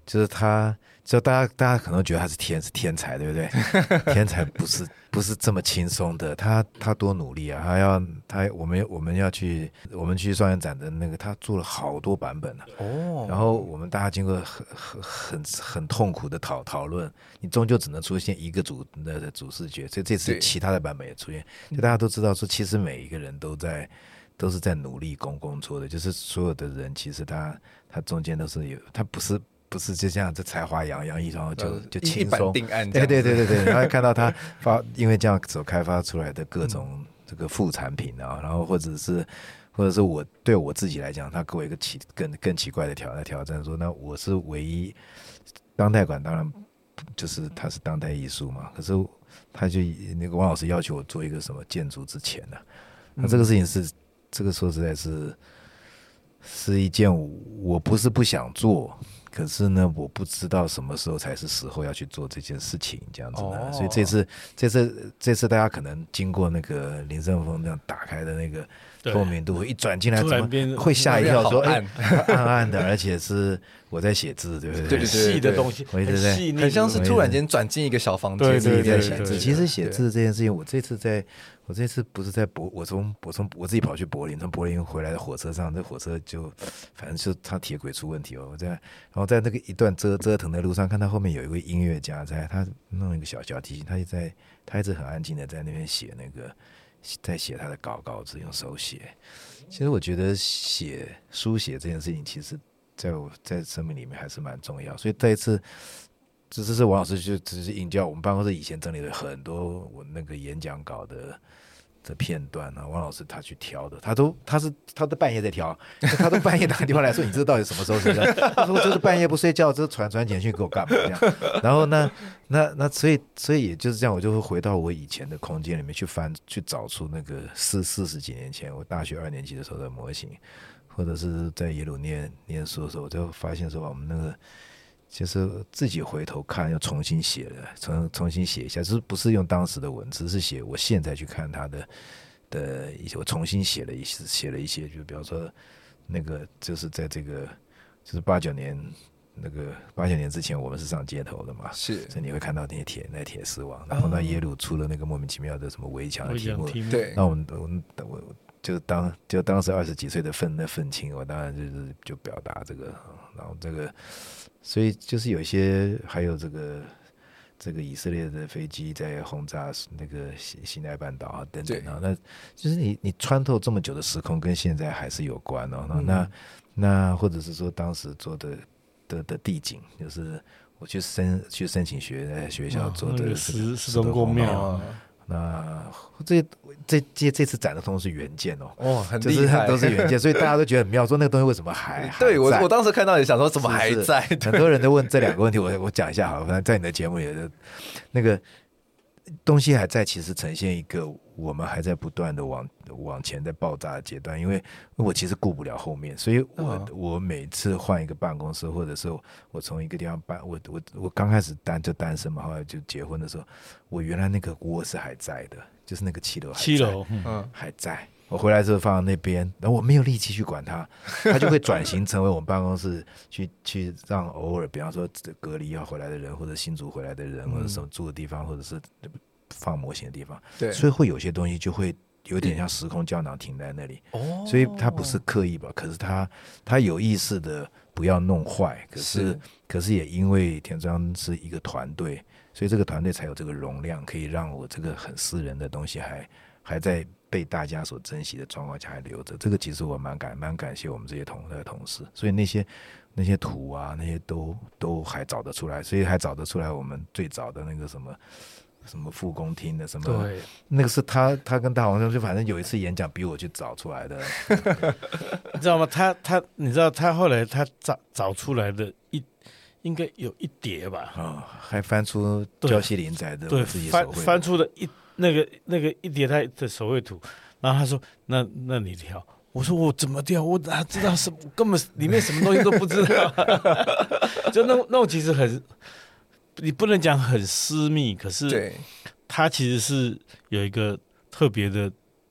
就是他，就大家大家可能觉得他是天是天才，对不对？天才不是不是这么轻松的，他他多努力啊！他要他我们我们要去我们去双年展的那个，他做了好多版本啊。哦，然后我们大家经过很很很很痛苦的讨讨论，你终究只能出现一个主的主视觉，所以这次其他的版本也出现，就大家都知道说，其实每一个人都在。都是在努力工工作的，就是所有的人，其实他他中间都是有，他不是不是就这样，这才华洋洋一然就就轻松定案， 对对对对对，然后看到他发，因为这样所开发出来的各种这个副产品啊，然后或者是或者是我对我自己来讲，他给我一个奇更更奇怪的挑挑战，说那我是唯一当代馆，当然就是他是当代艺术嘛，可是他就那个王老师要求我做一个什么建筑之前呢、啊，那这个事情是。这个说实在是是一件我不是不想做，可是呢，我不知道什么时候才是时候要去做这件事情，这样子呢。哦、所以这次这次这次大家可能经过那个林胜峰这样打开的那个透明度，一转进来怎么会吓一跳说，说哎暗暗的，而且是我在写字，对不对？ 对对对， 细的东西， 很细腻，很像是突然间转进一个小房间， 自己在写字。其实写字这件事情，我这次在。我这次不是在柏，我从我从我自己跑去柏林，从柏林回来的火车上，这火车就反正就他铁轨出问题哦。我在然后在那个一段折折腾的路上，看到后面有一位音乐家在，他弄一个小小提琴，他就在他一直很安静的在那边写那个在写他的稿稿子，用手写。其实我觉得写书写这件事情，其实在我在生命里面还是蛮重要，所以这一次。这是王老师就只是引教我们办公室以前整理了很多我那个演讲稿的的片段啊，王老师他去挑的，他都他是他都半夜在挑，他都半夜打电话来说你这到底什么时候睡觉？他说就是半夜不睡觉，这传传简讯给我干嘛这样？然后呢，那那所以所以也就是这样，我就会回到我以前的空间里面去翻，去找出那个四四十几年前我大学二年级的时候的模型，或者是在耶鲁念念书的时候，我就发现说我们那个。就是自己回头看，要重新写了，重重新写一下，就是不是用当时的文字，是写我现在去看他的的一些，我重新写了一些，写了一些，就比方说那个就是在这个就是八九年那个八九年之前，我们是上街头的嘛， 是， 所以你会看到那些铁那铁丝网，然后到耶鲁出了那个莫名其妙的什么围墙的题目， 对， 那我们我们我就当就当时二十几岁的愤那愤青，我当然就是就表达这个，然后这个。所以就是有一些，还有这个这个以色列的飞机在轰炸那个西西奈半岛啊等等啊，那就是你你穿透这么久的时空，跟现在还是有关哦。嗯、那那或者是说当时做的的的地景，就是我去申去申请学在学校做的、这个、 石石洞公庙。 那这这这这次展的东西是原件哦， 哦，很厉害， 就是都是原件，所以大家都觉得很妙，说那个东西为什么还还对我我当时看到也想说怎么还在， 是是很多人都问这两个问题，我我讲一下好了，反正在你的节目里，那个东西还在，其实呈现一个我们还在不断的往往前在爆炸的阶段，因为我其实顾不了后面，所以我、哦、我每次换一个办公室，或者是我从一个地方搬，我我我刚开始单就单身嘛，后来就结婚的时候，我原来那个窝是还在的，就是那个七楼还在， 七楼嗯还在。我回来之后放到那边，然后我没有力气去管它，它就会转型成为我们办公室去去让偶尔，比方说隔离要回来的人，或者新竹回来的人，或者什么住的地方，或者是放模型的地方，对，所以会有些东西就会有点像时空胶囊停在那里。哦，所以它不是刻意吧？可是它它有意识的不要弄坏，可是, 是可是也因为田庄是一个团队，所以这个团队才有这个容量，可以让我这个很私人的东西还还在被大家所珍惜的状况下还留着。这个其实我蛮感蛮感谢我们这些同的同事，所以那些那些图啊，那些都都还找得出来，所以还找得出来我们最早的那个什么什么复工厅的什么，对，那个是他他跟大黄兄就反正有一次演讲比我去找出来的， 你知道吗？他他你知道他后来他找找出来的一应该有一叠吧， 哦，还翻出胶西林仔的对，翻翻出了一。那个那个一叠他的手绘图，然后他说：“那那你挑。”我说：“我怎么挑？我哪知道什么？根本里面什么东西都不知道。”就那那种其实很，你不能讲很私密，可是它其实是有一个特别的的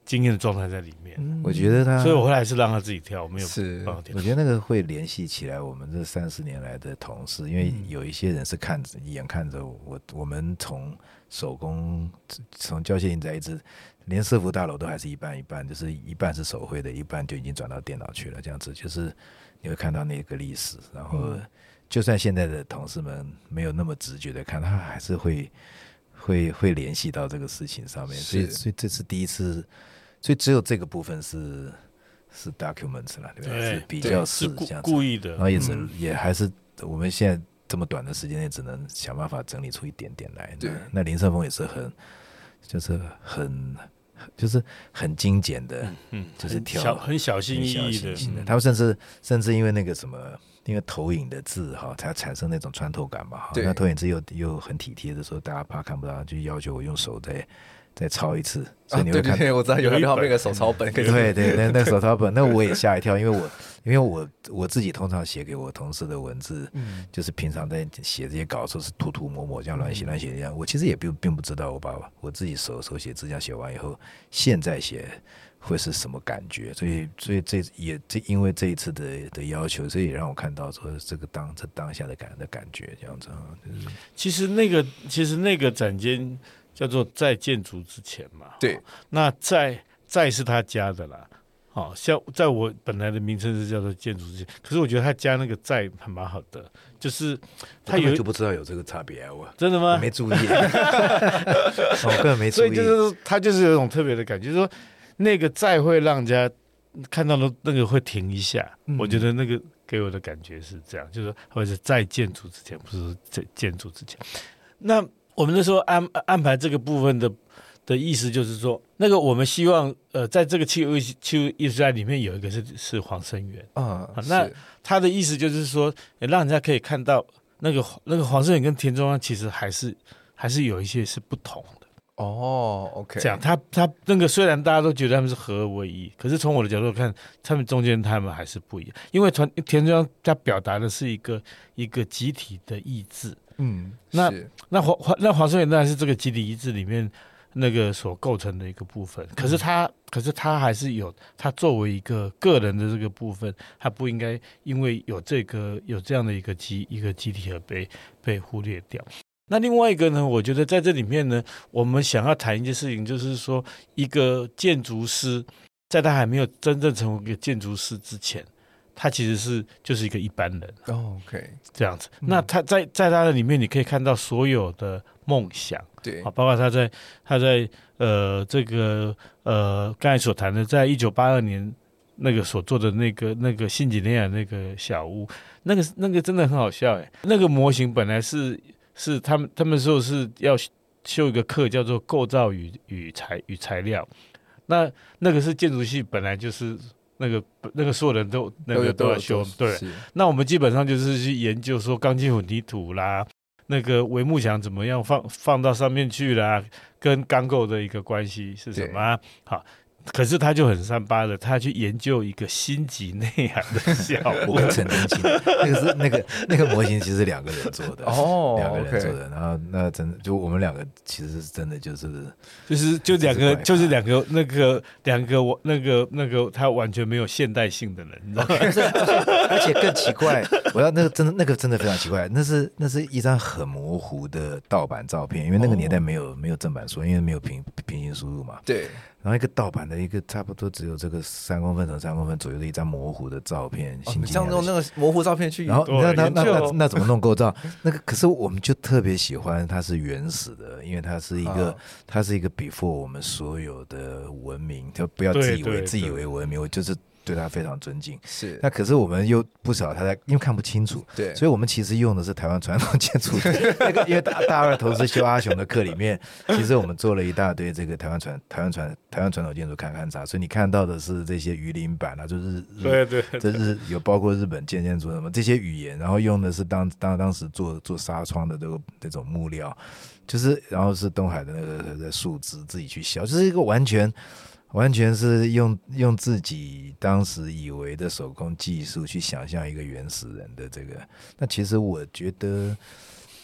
经验的状态在里面。 嗯我觉得他， 所以我后来是让他自己跳，我没有是帮他跳。 我觉得那个会联系起来我们这三十年来的同事，因为有一些人是看着眼看着我，我们从手工从教械营在一直连社服大楼都还是一半一半，就是一半是手绘的，一半就已经转到电脑去了，这样子就是你会看到那个历史，然后就算现在的同事们没有那么直觉的看，他还是会会会联系到这个事情上面，所以所以这是第一次，所以只有这个部分是是 documents 啦，对不对？ 对是比较是故是这样子， 故意的， 然后也只、 嗯、 也还是我们现在这么短的时间内，只能想办法整理出一点点来。 对， 那, 那林胜峰也是很，就是很。就是很精简的，嗯，嗯就是挑小很小心翼翼的， 嗯、他们甚至甚至因为那个什么，因为投影的字哈，才产生那种穿透感嘛。那投影字又又很体贴的时候，大家怕看不到，就要求我用手再再抄一次。所以你会看， 啊、对对对，我知道有一本那个手抄本， 对对，那那个手抄本，那我也吓一跳，因为我因为我我自己通常写给我同事的文字，嗯，就是平常在写这些稿的时候是涂涂抹抹这样乱写乱写一样，我其实也并并不知道我把我自己手手写字这样写完以后，现在写会是什么感觉，所以所以这也这因为这一次的的要求，所以也让我看到说这个当这当下的感的感觉这样子，就是、 其实那个其实那个展间叫做在建筑之前嘛， 对， 那在在是他加的啦。好、哦、像在我本来的名称是叫做建筑之前，可是我觉得他加那个在还蛮好的，就是他有就不知道有这个差别啊，我真的吗？ 我没注意，我根本没注意， 所以就是他就是有一种特别的感觉，就是说那个在会让人家看到的那个会停一下、嗯，我觉得那个给我的感觉是这样，就是或者是在建筑之前，不是在建筑之前。那我们那时候安安排这个部分的。的意思就是说，那个我们希望，呃，在这个气候气候艺术家里面有一个是是黄生源啊、 嗯，那他的意思就是说，让人家可以看到那个那个黄生源跟田中央其实还是还是有一些是不同的。 哦 ，OK， 这样，他他那个虽然大家都觉得他们是合而为一，可是从我的角度看，他们中间他们还是不一样，因为田田中央他表达的是一个一个集体的意志， 嗯， 那那黄那黄生源当然是这个集体意志里面。那个所构成的一个部分，可是他，嗯、可是他还是有他作为一个个人的这个部分，他不应该因为有这个有这样的一个集一个集体而被被忽略掉。那另外一个呢，我觉得在这里面呢，我们想要谈一件事情，就是说一个建筑师，在他还没有真正成为一个建筑师之前，他其实是就是一个一般人。 哦 ，OK， 这样子。那他在在他的里面，你可以看到所有的梦想。 对， 包括他在他在呃这个呃刚才所谈的，在一九八二年那个所做的那个那个新几内亚那个小屋，那个那个真的很好笑哎。那个模型本来是是他们他们说是要修一个课叫做构造与与材与材料，那那个是建筑系本来就是那个那个所有人都那个都要修，对。那我们基本上就是去研究说钢筋混凝土啦。那个帷幕墙怎么样放放到上面去啦？跟钢构的一个关系是什么、啊？好，可是他就很三八的，他去研究一个新几内亚的小屋。 我跟陈登清，那个是那个那个模型，其实两个人做的哦， 两个人做的。然后那真的就我们两个其实是真的就是就是就两个就是两个那个两个我那个那个他完全没有现代性的人，你知道吗？ 而且更奇怪，我要那个真的那个真的非常奇怪，那是那是一张很模糊的盗版照片，因为那个年代没有、哦、没有正版书，因为没有平平行输入嘛。 对。 然后一个盗版的一个差不多只有这个三公分乘三公分左右的一张模糊的照片， 哦、你像用那个模糊照片去， 然后那那那 那, 那怎么弄构造？那个可是我们就特别喜欢它是原始的，因为它是一个、哦、它是一个 before 我们所有的文明，就不要自以为自以为文明，我就是对他非常尊敬。 是， 那可是我们又不晓得他在，因为看不清楚， 对， 所以我们其实用的是台湾传统建筑那个，因为大大二同时修阿雄的课里面，其实我们做了一大堆这个台湾传台湾传台湾传统建筑看勘察，所以你看到的是这些鱼鳞板啊，就是对对， 这是有包括日本建建筑什么这些语言，然后用的是当当当时做做纱窗的这个这种木料，就是然后是东海的那个的树枝自己去削，就是一个完全。完全是用用自己当时以为的手工技术去想象一个原始人的这个，那其实我觉得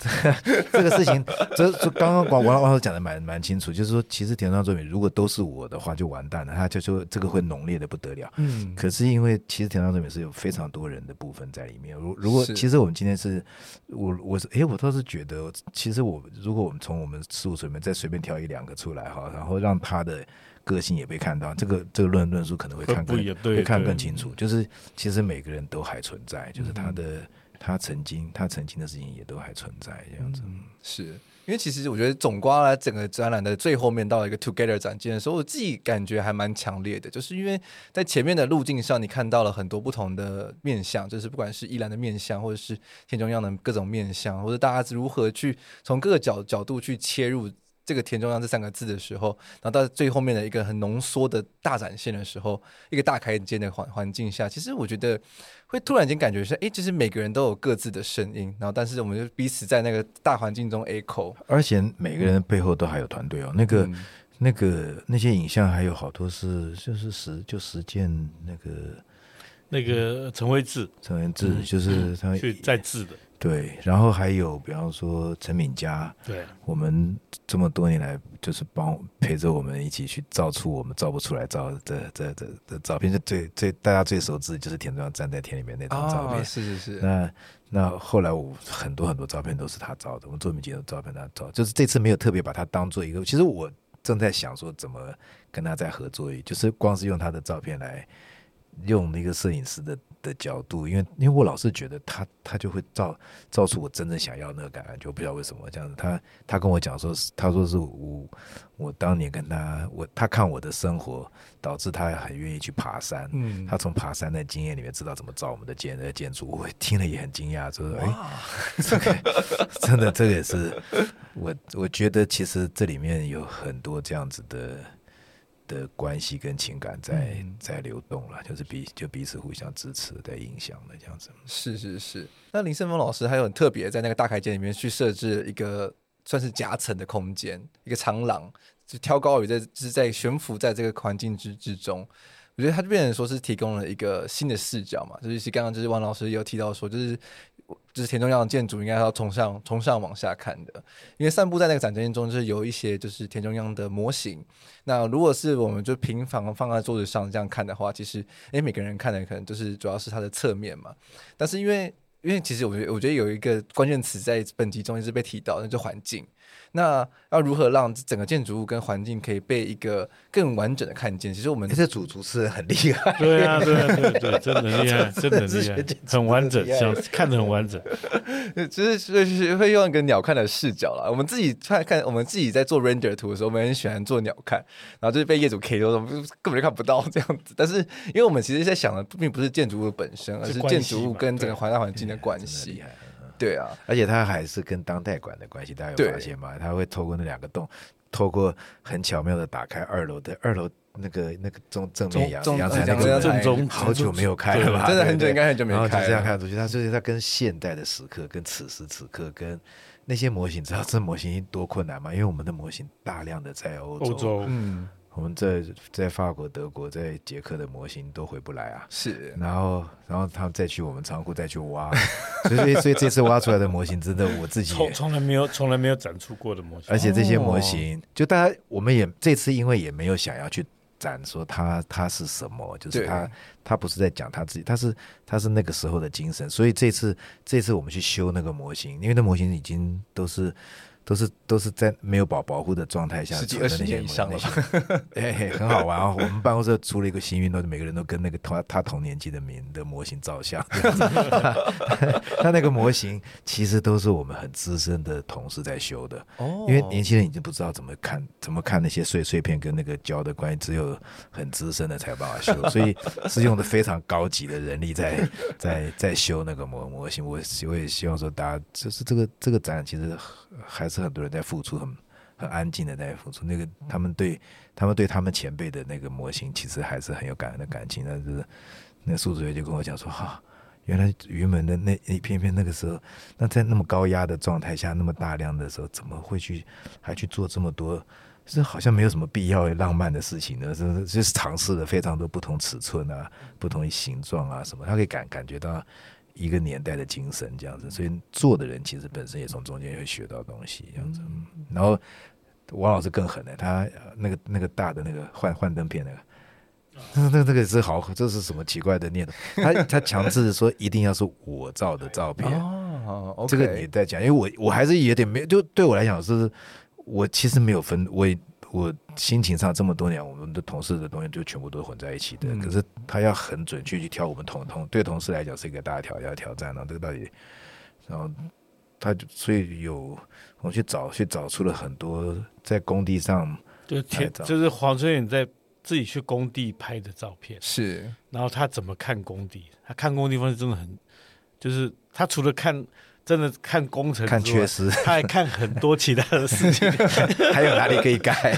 这个事情，这这刚刚王王老师讲的蛮蛮清楚，就是说，其实田中作品如果都是我的话，就完蛋了，他就说这个会浓烈的不得了。嗯，可是因为其实田中作品是有非常多人的部分在里面。如如果其实我们今天是，我我是哎，我倒是觉得，其实我如果我们从我们事务所里面再随便挑一两个出来哈，然后让他的个性也被看到，这个这个论论述可能会看更会看更清楚。就是其实每个人都还存在，就是他的。嗯他曾经他曾经的事情也都还存在这样子。嗯， 是因为其实我觉得总括来整个展览的最后面到一个 Together 展件的时候，我自己感觉还蛮强烈的，就是因为在前面的路径上你看到了很多不同的面向，就是不管是宜兰的面向，或者是田中央的各种面向，或者大家如何去从各个角角度去切入这个田中央这三个字的时候，然后到最后面的一个很浓缩的大展现的时候，一个大开间的环环境下，其实我觉得会突然间感觉是，哎，就是每个人都有各自的声音，然后但是我们就彼此在那个大环境中 echo， 而且每个人背后都还有团队哦，那个、嗯、那个那些影像还有好多是就是实就实践那个那个陈慧智， 陈慧智、嗯、就是他去再制的。 对，然后还有比方说陈敏佳， 对， 我们这么多年来就是帮陪着我们一起去造出我们造不出来造这这这这照片，就最最大家最熟知就是田中央站在田里面那张照片， 哦、是是是。 那那后来我很多很多照片都是他照的，我们作品集的照片他照，就是这次没有特别把他当做一个，其实我正在想说怎么跟他再合作，就是光是用他的照片来用那个摄影师的。的角度，因为因为我老是觉得他他就会照照出我真正想要那个感觉，就不知道为什么这样子。他他跟我讲说，他说是我我当年跟他我他看我的生活，导致他很愿意去爬山。嗯，他从爬山的经验里面知道怎么造我们的建的建筑，我听了也很惊讶，说哎，这个真的这个也是我我觉得其实这里面有很多这样子的。的关系跟情感在、嗯、在流动了，就是彼就彼此互相支持在影响的这样子。 是是是。那林胜峰老师还有很特别在那个大开间里面去设置一个算是夹层的空间，一个长廊，就挑高宇在就是在悬浮在这个环境之之中。我觉得他就变成说是提供了一个新的视角嘛，就是刚刚就是王老师有提到说，就是就是田中央的建筑应该要从上从上往下看的，因为散布在那个展间中，就是有一些就是田中央的模型。那如果是我们就平房放在桌子上这样看的话，其实哎每个人看的可能就是主要是它的侧面嘛，但是因为因为其实我觉得我觉得有一个关键词在本集中一直被提到，那就是环境。那要如何让整个建筑物跟环境可以被一个更完整的看见？其实我们这主主持人很厉害， 对啊，对啊，对对，真的厉害，真的厉害，很完整，想看得很完整。 就是会用一个鸟瞰的视角啦。我们自己看看，我们自己在做 render 图的时候，我们很喜欢做鸟瞰，然后就是被业主 K 说根本就看不到这样子。但是因为我们其实在想的并不是建筑物本身，而是建筑物跟整个环大环境的关系。对啊， 而且它还是跟当代馆的关系，大家有发现吗？它会透过那两个洞，透过很巧妙的打开二楼的二楼那个那个正正面阳阳台那个正中， 好久没有开了吧？ 真的很久，应该很久没开了。 然后就这样看出去，它就是它跟现代的时刻，跟此时此刻，跟那些模型，知道这模型多困难吗？因为我们的模型大量的在欧洲， 欧洲， 嗯。我们在在法国、德国、在捷克的模型都回不来啊， 是， 然后然后他们再去我们仓库再去挖，所以所以这次挖出来的模型真的我自己从从来没有从来没有展出过的模型， 而且这些模型、哦、就大家我们也这次因为也没有想要去展说它它是什么，就是它它不是在讲它自己，它是它是那个时候的精神，所以这次这次我们去修那个模型，因为那模型已经都是。都是都是在没有保保护的状态下， 十几二十年以上了吧？ 哎、欸，很好玩啊！我们办公室出了一个新运动，每个人都跟那个他他同年纪的名的模型照相。他那个模型其实都是我们很资深的同事在修的，哦，因为年轻人已经不知道怎么看怎么看那些碎碎片跟那个胶的关系，只有很资深的才有办法修，所以是用的非常高级的人力在在在修那个模模型。我我也希望说，大家就是这个这个展其实还是很多人在付出，很很安静的在付出。那个他们对他们对他们前辈的那个模型，其实还是很有感人的感情。但是那宿主任就跟我讲说，哈、啊，原来云门的那一片片那个时候，那在那么高压的状态下，那么大量的时候，怎么会去还去做这么多？是好像没有什么必要浪漫的事情呢，是就是尝试了非常多不同尺寸啊、不同形状啊什么，他可以感感觉到。 一个年代的精神这样子，所以做的人其实本身也从中间会学到东西这样子。嗯、然后王老师更狠的，他那个那个大的那个幻幻灯片那个。那那那个是好，这是什么奇怪的念头？他他强制说一定要是我照的照片哦、okay 这个你在讲，因为我我还是有点没，就对我来讲是，我其实没有分，我我心情上这么多年，我们的同事的东西就全部都混在一起的。嗯、可是他要很准确去挑我们同同对同事来讲是一个大挑要挑战，然后这个到底，然后他就所以有我去找去找出了很多在工地上， 就就是黄春远在。自己去工地拍的照片是， 然后他怎么看工地？他看工地方式真的很，就是他除了看真的看工程之外， 看缺失， 他还看很多其他的事情， 还有哪里可以改？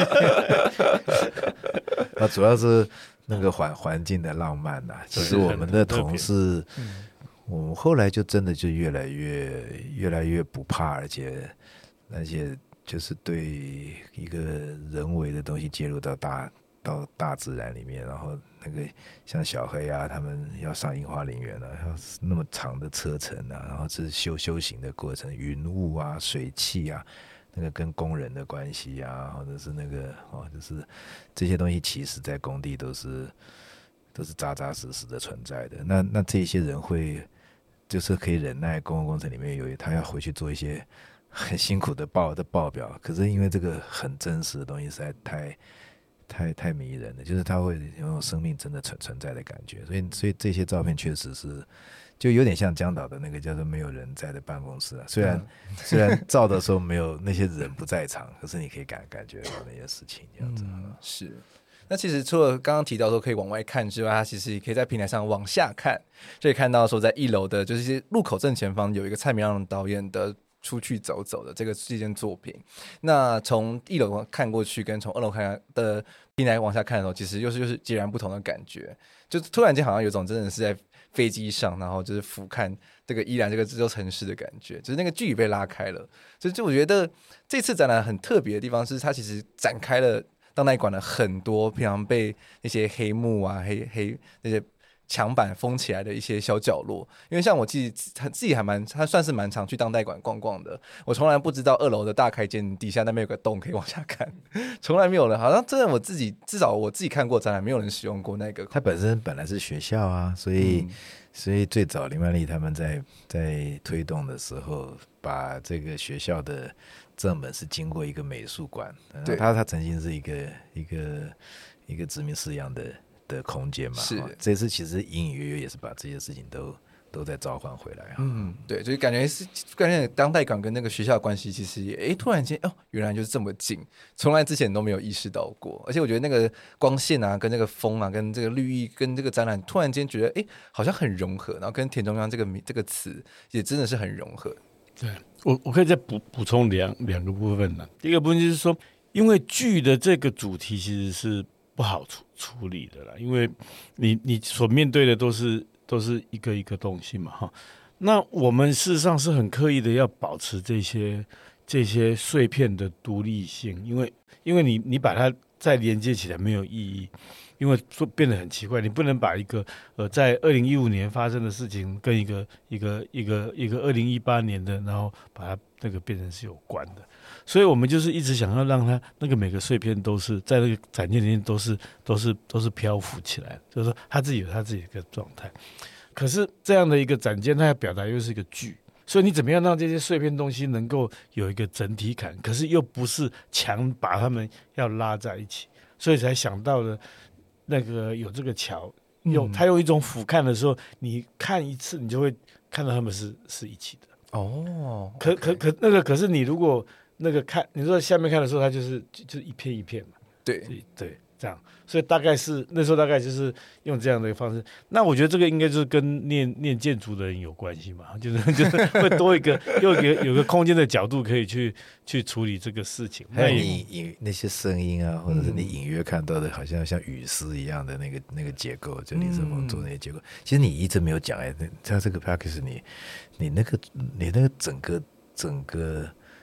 那主要是那个环环境的浪漫呐、啊。其实我们的同事，我们后来就真的就越来越越来越不怕，而且而且就是对一个人为的东西介入到大。到大自然里面，然后那个像小黑啊，他们要上樱花陵园啊，要那么长的车程啊，然后是修修行的过程，云雾啊、水汽啊，那个跟工人的关系啊，或者是那个哦，就是这些东西，其实在工地都是都是扎扎实实的存在的。那那这些人会就是可以忍耐公共工程里面有他要回去做一些很辛苦的报的报表，可是因为这个很真实的东西实在太。太太迷人了，就是它会有生命真的存存在的感觉，所以所以这些照片确实是，就有点像江导的那个叫做没有人在的办公室啊。虽然、嗯、虽然照的时候没有那些人不在场，可是你可以感感觉到那些事情这样子。 嗯、是。那其实除了刚刚提到说可以往外看之外，它其实也可以在平台上往下看，就可以看到说在一楼的就是路口正前方有一个蔡明亮导演的。出去走走的这个这件作品，那从一楼看过去跟从二楼看的平台往下看的时候，其实又是又是截然不同的感觉，就突然间好像有种真的是在飞机上，然后就是俯瞰这个宜兰这个这座城市的感觉，就是那个距离被拉开了。所以就我觉得这次展览很特别的地方是，它其实展开了当代馆的很多平常被那些黑幕啊、黑黑那些。墙板封起来的一些小角落，因为像我自己自己还蛮，他算是蛮常去当代馆逛逛的。我从来不知道二楼的大开间底下那边有个洞可以往下看，从来没有人，好像真的我自己至少我自己看过展览，没有人使用过那个。 它本身本来是学校啊，所以、嗯、所以最早林曼丽他们在在推动的时候，把这个学校的正门是经过一个美术馆，对，它它曾经是一个一个一个殖民式样的。的空间嘛，是这次其实隐隐约约也是把这些事情都都在召唤回来、啊。 嗯，对，就是感觉是感觉当代馆跟那个学校的关系，其实也哎突然间哦，原来就是这么近，从来之前都没有意识到过。而且我觉得那个光线啊，跟那个风啊，跟这个绿意，跟这个展览，突然间觉得哎好像很融合，然后跟田中央这个这个词也真的是很融合。 对，我我可以再补补充两两个部分呢。第一个部分就是说，因为剧的这个主题其实是。不好处处理的啦，因为你你所面对的都是都是一个一个东西嘛哈。那我们事实上是很刻意的要保持这些这些碎片的独立性，因为因为你你把它再连接起来没有意义，因为变得很奇怪。你不能把一个呃在二零一五年发生的事情跟一个一个一个一个二零一八年的，然后把它那个变成是有关的。所以我们就是一直想要让它那个每个碎片都是在那个展件里面都是都是都是漂浮起来，就是说他自己有他自己的一个状态。可是这样的一个展件，它要表达又是一个剧，所以你怎么样让这些碎片东西能够有一个整体感，可是又不是强把它们要拉在一起，所以才想到了那个有这个桥，用他用一种俯瞰的时候，你看一次你就会看到他们是是一起的哦。 可可可那个可是你如果那个看，你说下面看的时候，它就是就就是一片一片嘛， 对对，这样，所以大概是那时候大概就是用这样的一个方式。那我觉得这个应该就是跟念念建筑的人有关系嘛，就是就是会多一个又一个有个空间的角度可以去去处理这个事情。 还有你隐那些声音啊，或者是你隐约看到的，好像像雨丝一样的那个那个结构，就李承峰做那些结构，其实你一直没有讲哎，他这个 package 你你那个你那个整个整个。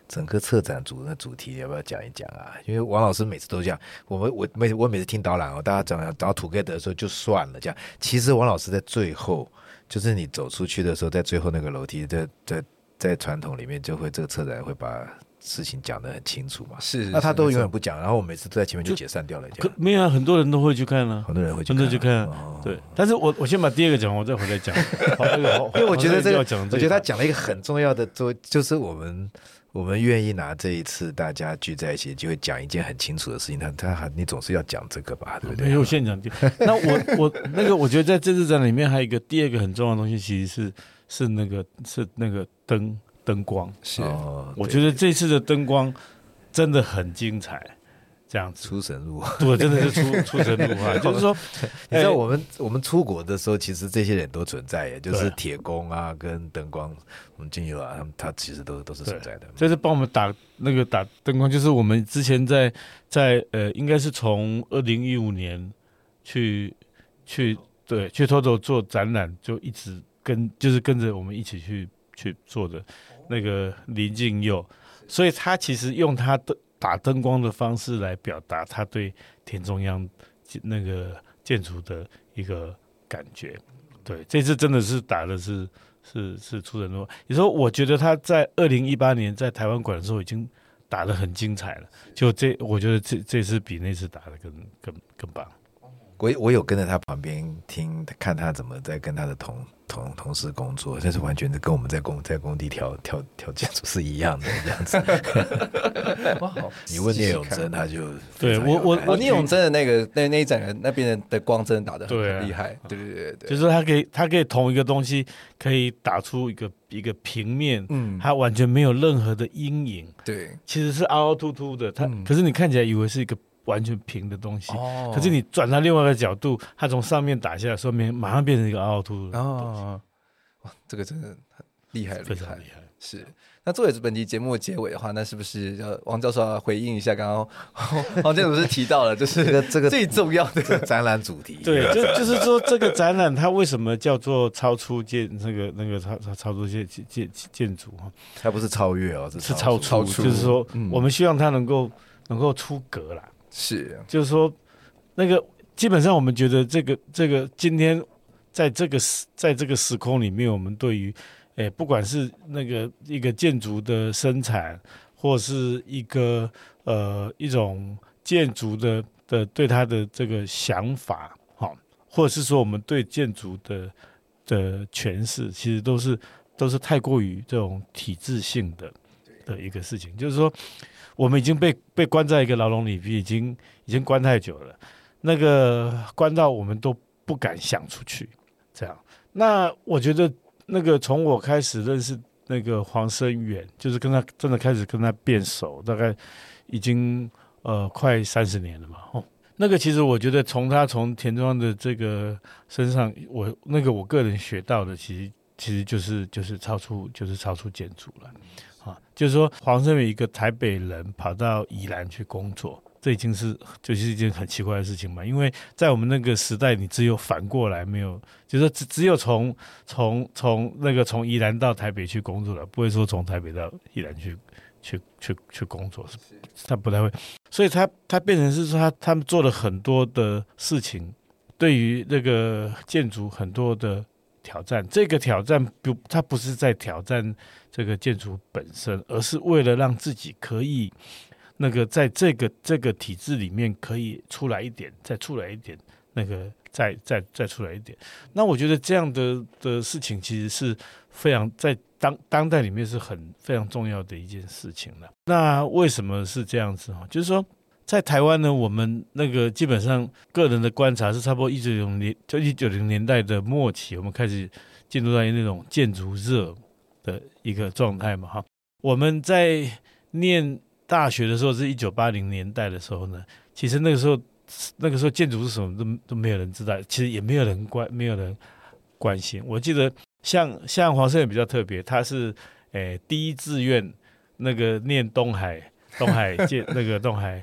整个策展组的主题要不要讲一讲啊？因为王老师每次都这样，我们我每我每次听导览哦，大家讲讲到 together 的时候就算了，这样其实王老师在最后，就是你走出去的时候，在最后那个楼梯，在在在传统里面就会这个策展会把事情讲得很清楚嘛。 是， 那他都永远不讲，然后我每次都在前面就解散掉了。 可没有、啊，很多人都会去看啊， 很多人会去看，很多人去看、啊哦。对，但是我我先把第二个讲完，我再回来讲。 因为我觉得这个， 这我觉得他讲了一个很重要的，就是我们我们愿意拿这一次大家聚在一起，就会讲一件很清楚的事情。他他你总是要讲这个吧，对不对？ 没有现讲。那我我那个，我觉得在这次展里面还有一个第二个很重要的东西，其实是是那个是那个灯灯光。 是， 哦、 我觉得这次的灯光真的很精彩。这样子出神入化， 对，真的是出出神入化。就是说， 你知道我们、欸、我们出国的时候，其实这些人都存在耶，就是铁工啊，跟灯光，我们进友啊，他们他其实都都是存在的。 这是帮我们打那个打灯光，就是我们之前在在呃，应该是从二零一五年去去对去 Toto 做展览，就一直跟就是跟着我们一起去去做的那个林敬佑，所以他其实用他的打灯光的方式来表达他对田中央那个建筑的一个感觉。对，这次真的是打的是是是出人入化。你说，我觉得他在二零一八年在台湾馆的时候已经打得很精彩了，就这我觉得这这次比那次打得更更更棒。 我我有跟在他旁边听看他怎么在跟他的同同同事工作，但是完全的跟我们在工在工地跳跳跳建筑是一样的这样子。哇，好！你问聂永真，他就对我我我聂永真的那个那那一整个那边的光真的打得很厉害，对对对对， 就是他可以他可以同一个东西可以打出一个一个平面，嗯，它完全没有任何的阴影， 对， 其实是凹凹凸凸的，它、嗯、可是你看起来以为是一个完全平的东西，哦、可是你转到另外一个角度，它从上面打下来，说明马上变成一个凹凹凸的哦，哇，这个真的很厉害， 非常厉害。 是，那作为本期节目的结尾的话，那是不是呃王教授要回应一下刚刚黄建筑师提到了，就是这个这个最重要的这个展览主题？ 对，就就是说这个展览它为什么叫做超出建那个那个超超出建建建筑哈？ 它不是超越哦， 是超出， 出，就是说、嗯、我们希望它能够能够出格啦。 是， 就是说，那个基本上我们觉得这个这个今天在这个在这个时空里面，我们对于诶不管是那个一个建筑的生产，或是一个呃一种建筑的的对它的这个想法，好、哦，或者是说我们对建筑的的诠释，其实都是都是太过于这种体制性的的一个事情，就是说。我们已经被被关在一个牢笼里，已经已经关太久了，那个关到我们都不敢想出去，这样。那我觉得那个从我开始认识那个黄声远，就是跟他真的开始跟他变熟，大概已经呃快三十年了嘛。哦，那个其实我觉得从他从田中央的这个身上，我那个我个人学到的，其实其实就是就是超出就是超出建筑了。啊，就是说黄声远一个台北人跑到宜兰去工作，这已经是就是一件很奇怪的事情嘛。因为在我们那个时代，你只有反过来，没有，就是说只只有从从从那个从宜兰到台北去工作了，不会说从台北到宜兰去去去去工作，是他不太会。所以他他变成是说他他们做了很多的事情，对于那个建筑很多的挑战。这个挑战不，他不是在挑战这个建筑本身，而是为了让自己可以那个在这个这个体制里面可以出来一点，再出来一点，那个再再再出来一点。那我觉得这样的的事情其实是非常在当当代里面是很非常重要的一件事情了。那为什么是这样子？就是说在台湾呢，我们那个基本上个人的观察是差不多一九九零年就一九零年代的末期，我们开始进入到那种建筑热的一个状态嘛，哈。我们在念大学的时候是一九八零年代的时候呢，其实那个时候那个时候建筑是什么都都没有人知道，其实也没有人关没有人关心。我记得像像黄声远比较特别，他是诶第一志愿那个念东海东海建那个东海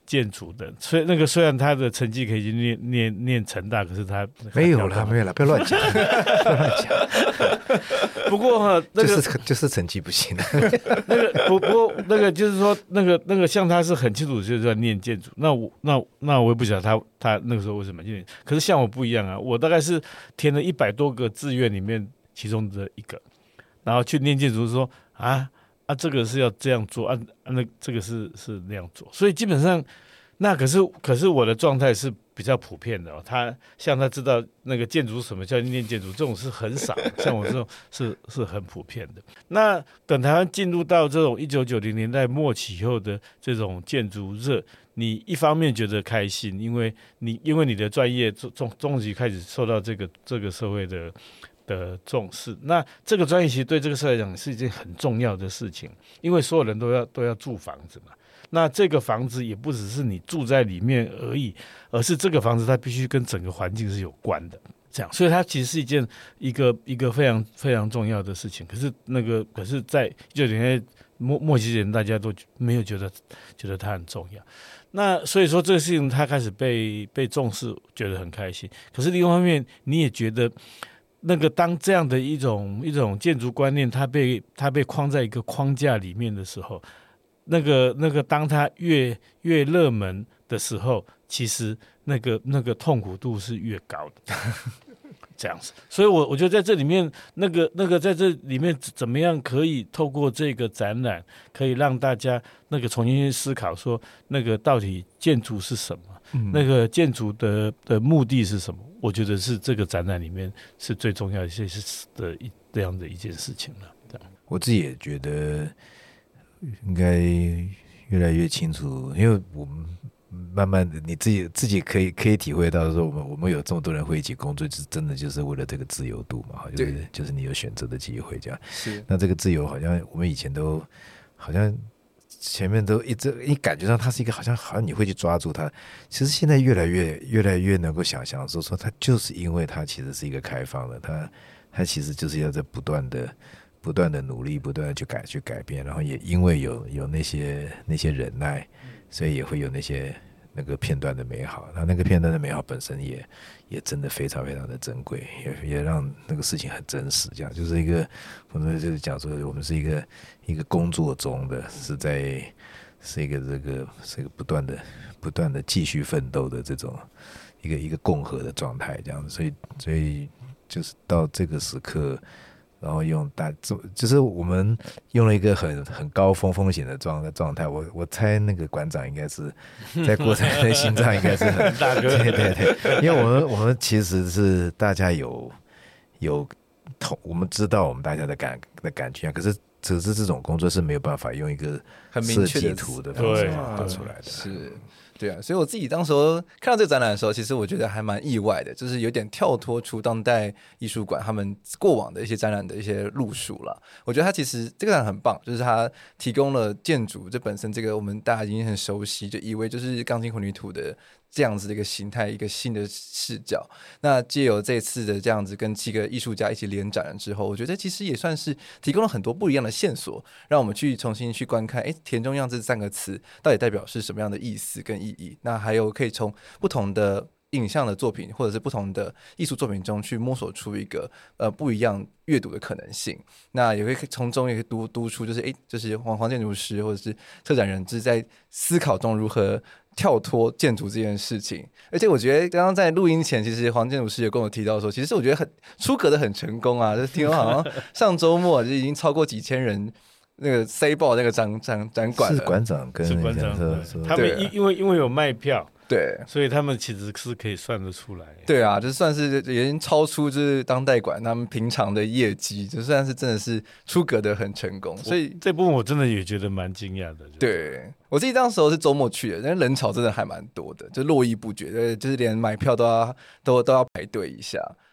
建筑的，所以那个虽然他的成绩可以去念念念成大，可是他没有啦，没有啦，不要乱讲，不要乱讲。 不过哈，那个、 就是就是成绩不行的。 那个不不过那个就是说，那个那个像他是很清楚就是在念建筑，那我那那我也不晓得他他那个时候为什么念，可是像我不一样啊，我大概是填了一百多个志愿里面其中的一个，然后去念建筑说啊。啊，这个是要这样做，啊，啊那这个是是那样做，所以基本上，那可是可是我的状态是比较普遍的哦。他像他知道那个建筑什么叫念建筑，这种是很少，像我这种是是很普遍的。那等台湾进入到这种一九九零年代末期以后的这种建筑热，你一方面觉得开心，因为你因为你的专业终终于开始受到这个这个社会的。的重视，那这个专业其实对这个社会来讲是一件很重要的事情，因为所有人都要都要住房子嘛。那这个房子也不只是你住在里面而已，而是这个房子它必须跟整个环境是有关的。这样，所以它其实是一件一个一个非常非常重要的事情。可是那个，可是在就等于末末期人，大家都没有觉得觉得它很重要。那所以说这个事情它开始被被重视，觉得很开心。可是另外一方面，你也觉得。那个当这样的一种一种建筑观念，它被它被框在一个框架里面的时候，那个那个当它越越热门的时候，其实那个那个痛苦度是越高的，这样子。所以我我觉得在这里面，那个那个在这里面怎么样可以透过这个展览，可以让大家那个重新去思考说，那个到底建筑是什么？嗯、那个建筑的的目的是什么？我觉得是这个展览里面是最重要的，是的一这样的一件事情了。 我自己也觉得应该越来越清楚，因为我们慢慢的你自己自己可以可以体会到说，我们我们有这么多人会一起工作，就是真的就是为了这个自由度嘛，就是就是你有选择的机会这样。是，那这个自由好像我们以前都好像。前面都一直你感觉上它是一个好像好像你会去抓住它，其实现在越来越越来越能够想象说说它就是因为它其实是一个开放的，它它其实就是要在不断的不断的努力，不断的去改去改变，然后也因为有有那些那些忍耐，所以也会有那些那个片段的美好，那那个片段的美好本身也也真的非常非常的珍贵，也也让那个事情很真实，这样就是一个我们就是讲说我们是一个一个工作中的是在是一个这个是一个不断的不断的继续奋斗的这种一个一个共和的状态，这样子，所以所以就是到这个时刻。然后用大，就是我们用了一个很很高风风险的状状态，我我猜那个馆长应该是在过程的心脏应该是很大哥， 对对对，因为我们我们其实是大家有有同，我们知道我们大家的感的感觉，可是只是这种工作是没有办法用一个设计图的方式画出来的， 是。对啊，所以我自己当时候看到这个展览的时候，其实我觉得还蛮意外的，就是有点跳脱出当代艺术馆他们过往的一些展览的一些路数了。我觉得它其实这个展览很棒，就是它提供了建筑这本身这个我们大家已经很熟悉，就以为就是钢筋混凝土的这样子的一个形态，一个新的视角。那藉由这次的这样子跟七个艺术家一起联展了之后，我觉得其实也算是提供了很多不一样的线索，让我们去重新去观看，哎，田中央这三个词到底代表是什么样的意思跟意义。那还有可以从不同的影像的作品或者是不同的艺术作品中去摸索出一个呃不一样阅读的可能性。那也会从中也可以读读出就是哎，就是黄黄建筑师或者是策展人就是在思考中如何跳脱建筑这件事情。而且我觉得刚刚在录音前，其实黄建筑师有跟我提到说，其实我觉得很出格的很成功啊，就听说好像上周末就已经超过几千人。那个 C 报那个展展展馆是馆长跟是馆长，他们因因为因为有卖票， 对， 所以他们其实是可以算得出来。 对啊，就算是已经超出就是当代馆他们平常的业绩，就算是真的是出格的很成功，所以这部分我真的也觉得蛮惊讶的。 对我自己当时候是周末去的，但人潮真的还蛮多的，就络绎不绝，就是连买票都要都都要排队一下。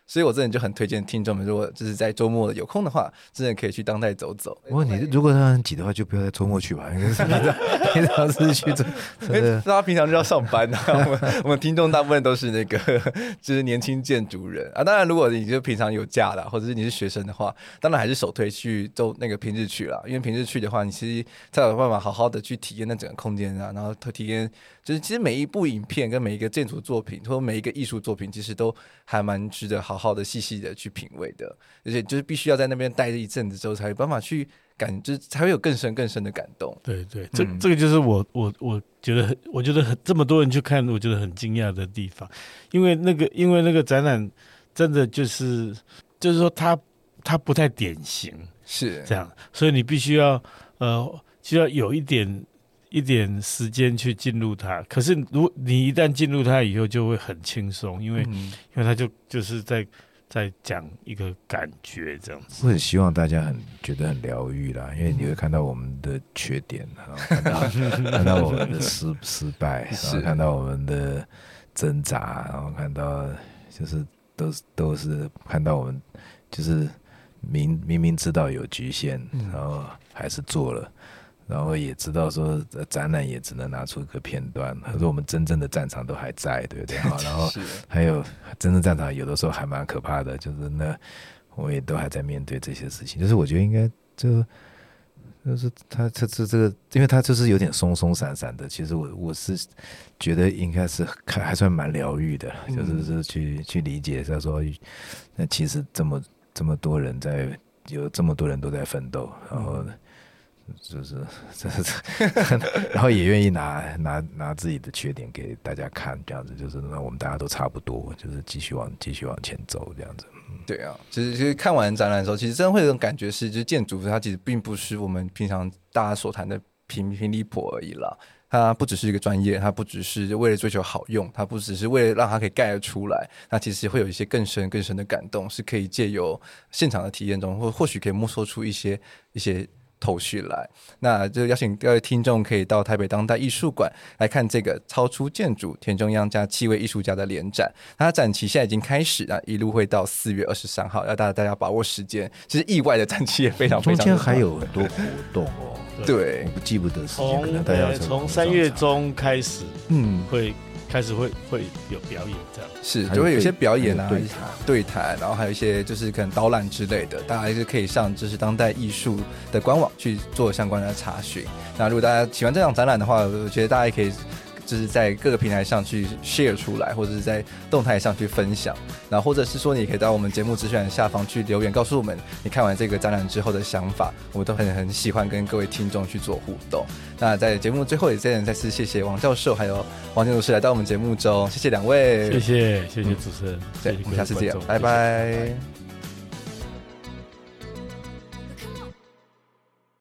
所以我真的就很推荐听众们，如果就是在周末有空的话，真的可以去当代走走。 不过你如果让人挤的话，就不要在周末去吧，因为平常是去做，真的。 大家平常就要上班啊，我们我们听众大部分都是那个就是年轻建筑人啊。当然，如果你就平常有假的，或者是你是学生的话，当然还是首推去周那个平日去啦，因为平日去的话，你其实才有办法好好的去体验那整个空间啊，然后体验就是其实每一部影片跟每一个建筑作品或者每一个艺术作品，其实都还蛮值得好好的细细的去品味的，而且就是必须要在那边待着一阵子之后，才有办法去感，就是才会有更深更深的感动。 对对，这、嗯、这个就是我我我觉得很，我觉得很这么多人去看，我觉得很惊讶的地方，因为那个因为那个展览真的就是就是说它它不太典型， 是这样，所以你必须要呃需要有一点。一点时间去进入它，可是如你一旦进入它以后，就会很轻松，因为、嗯、因为它就就是在在讲一个感觉这样子。 我很希望大家很觉得很疗愈啦，因为你会看到我们的缺点，然后看到看到我们的失失败，然后看到我们的挣扎，然后看到就是都都是看到我们就是明明明知道有局限，然后还是做了。然后也知道说展览也只能拿出一个片段，可是我们真正的战场都还在，对不对？然后还有真正战场有的时候还蛮可怕的，就是那我们也都还在面对这些事情。就是我觉得应该就就是他这这这个，因为他就是有点松松散散的。其实我我是觉得应该是还算蛮疗愈的，嗯、就是是去去理解他说，那其实这么这么多人在，有这么多人都在奋斗，然后。就是，然后也愿意拿拿拿自己的缺点给大家看，这样子就是让我们大家都差不多，就是继续往继续往前走这样子。嗯、 对啊，其实其实看完展览的时候，其实真的会有种感觉是，就是建筑它其实并不是我们平常大家所谈的平平利坡而已啦。它不只是一个专业，它不只是为了追求好用，它不只是为了让它可以盖得出来，那其实会有一些更深更深的感动，是可以借由现场的体验中，或或许可以摸索出一些一些。头绪来，那就邀请各位听众可以到台北当代艺术馆来看这个超出建筑田中央加七位艺术家的联展。它展期现在已经开始了，一路会到四月二十三号，要大家大家把握时间。其实意外的展期也非常非常， 中间还有很多活动哦。 对， 我不记不得时间，可能大家从三月中开始，嗯，会。开始会会有表演这样， 是就会有一些表演啊，对谈，然后还有一些就是可能导览之类的，大家还是可以上就是当代艺术的官网去做相关的查询。那如果大家喜欢这场展览的话，我觉得大家也可以就是在各个平台上去 share 出来，或者是在动态上去分享，然后或者是说你可以到我们节目资讯下方去留言，告诉我们你看完这个展览之后的想法，我们都很很喜欢跟各位听众去做互动。那在节目最后也再再次谢谢王教授还有王建筑师来到我们节目中，谢谢两位， 谢谢谢谢主持人， 对，我们下次见，拜拜。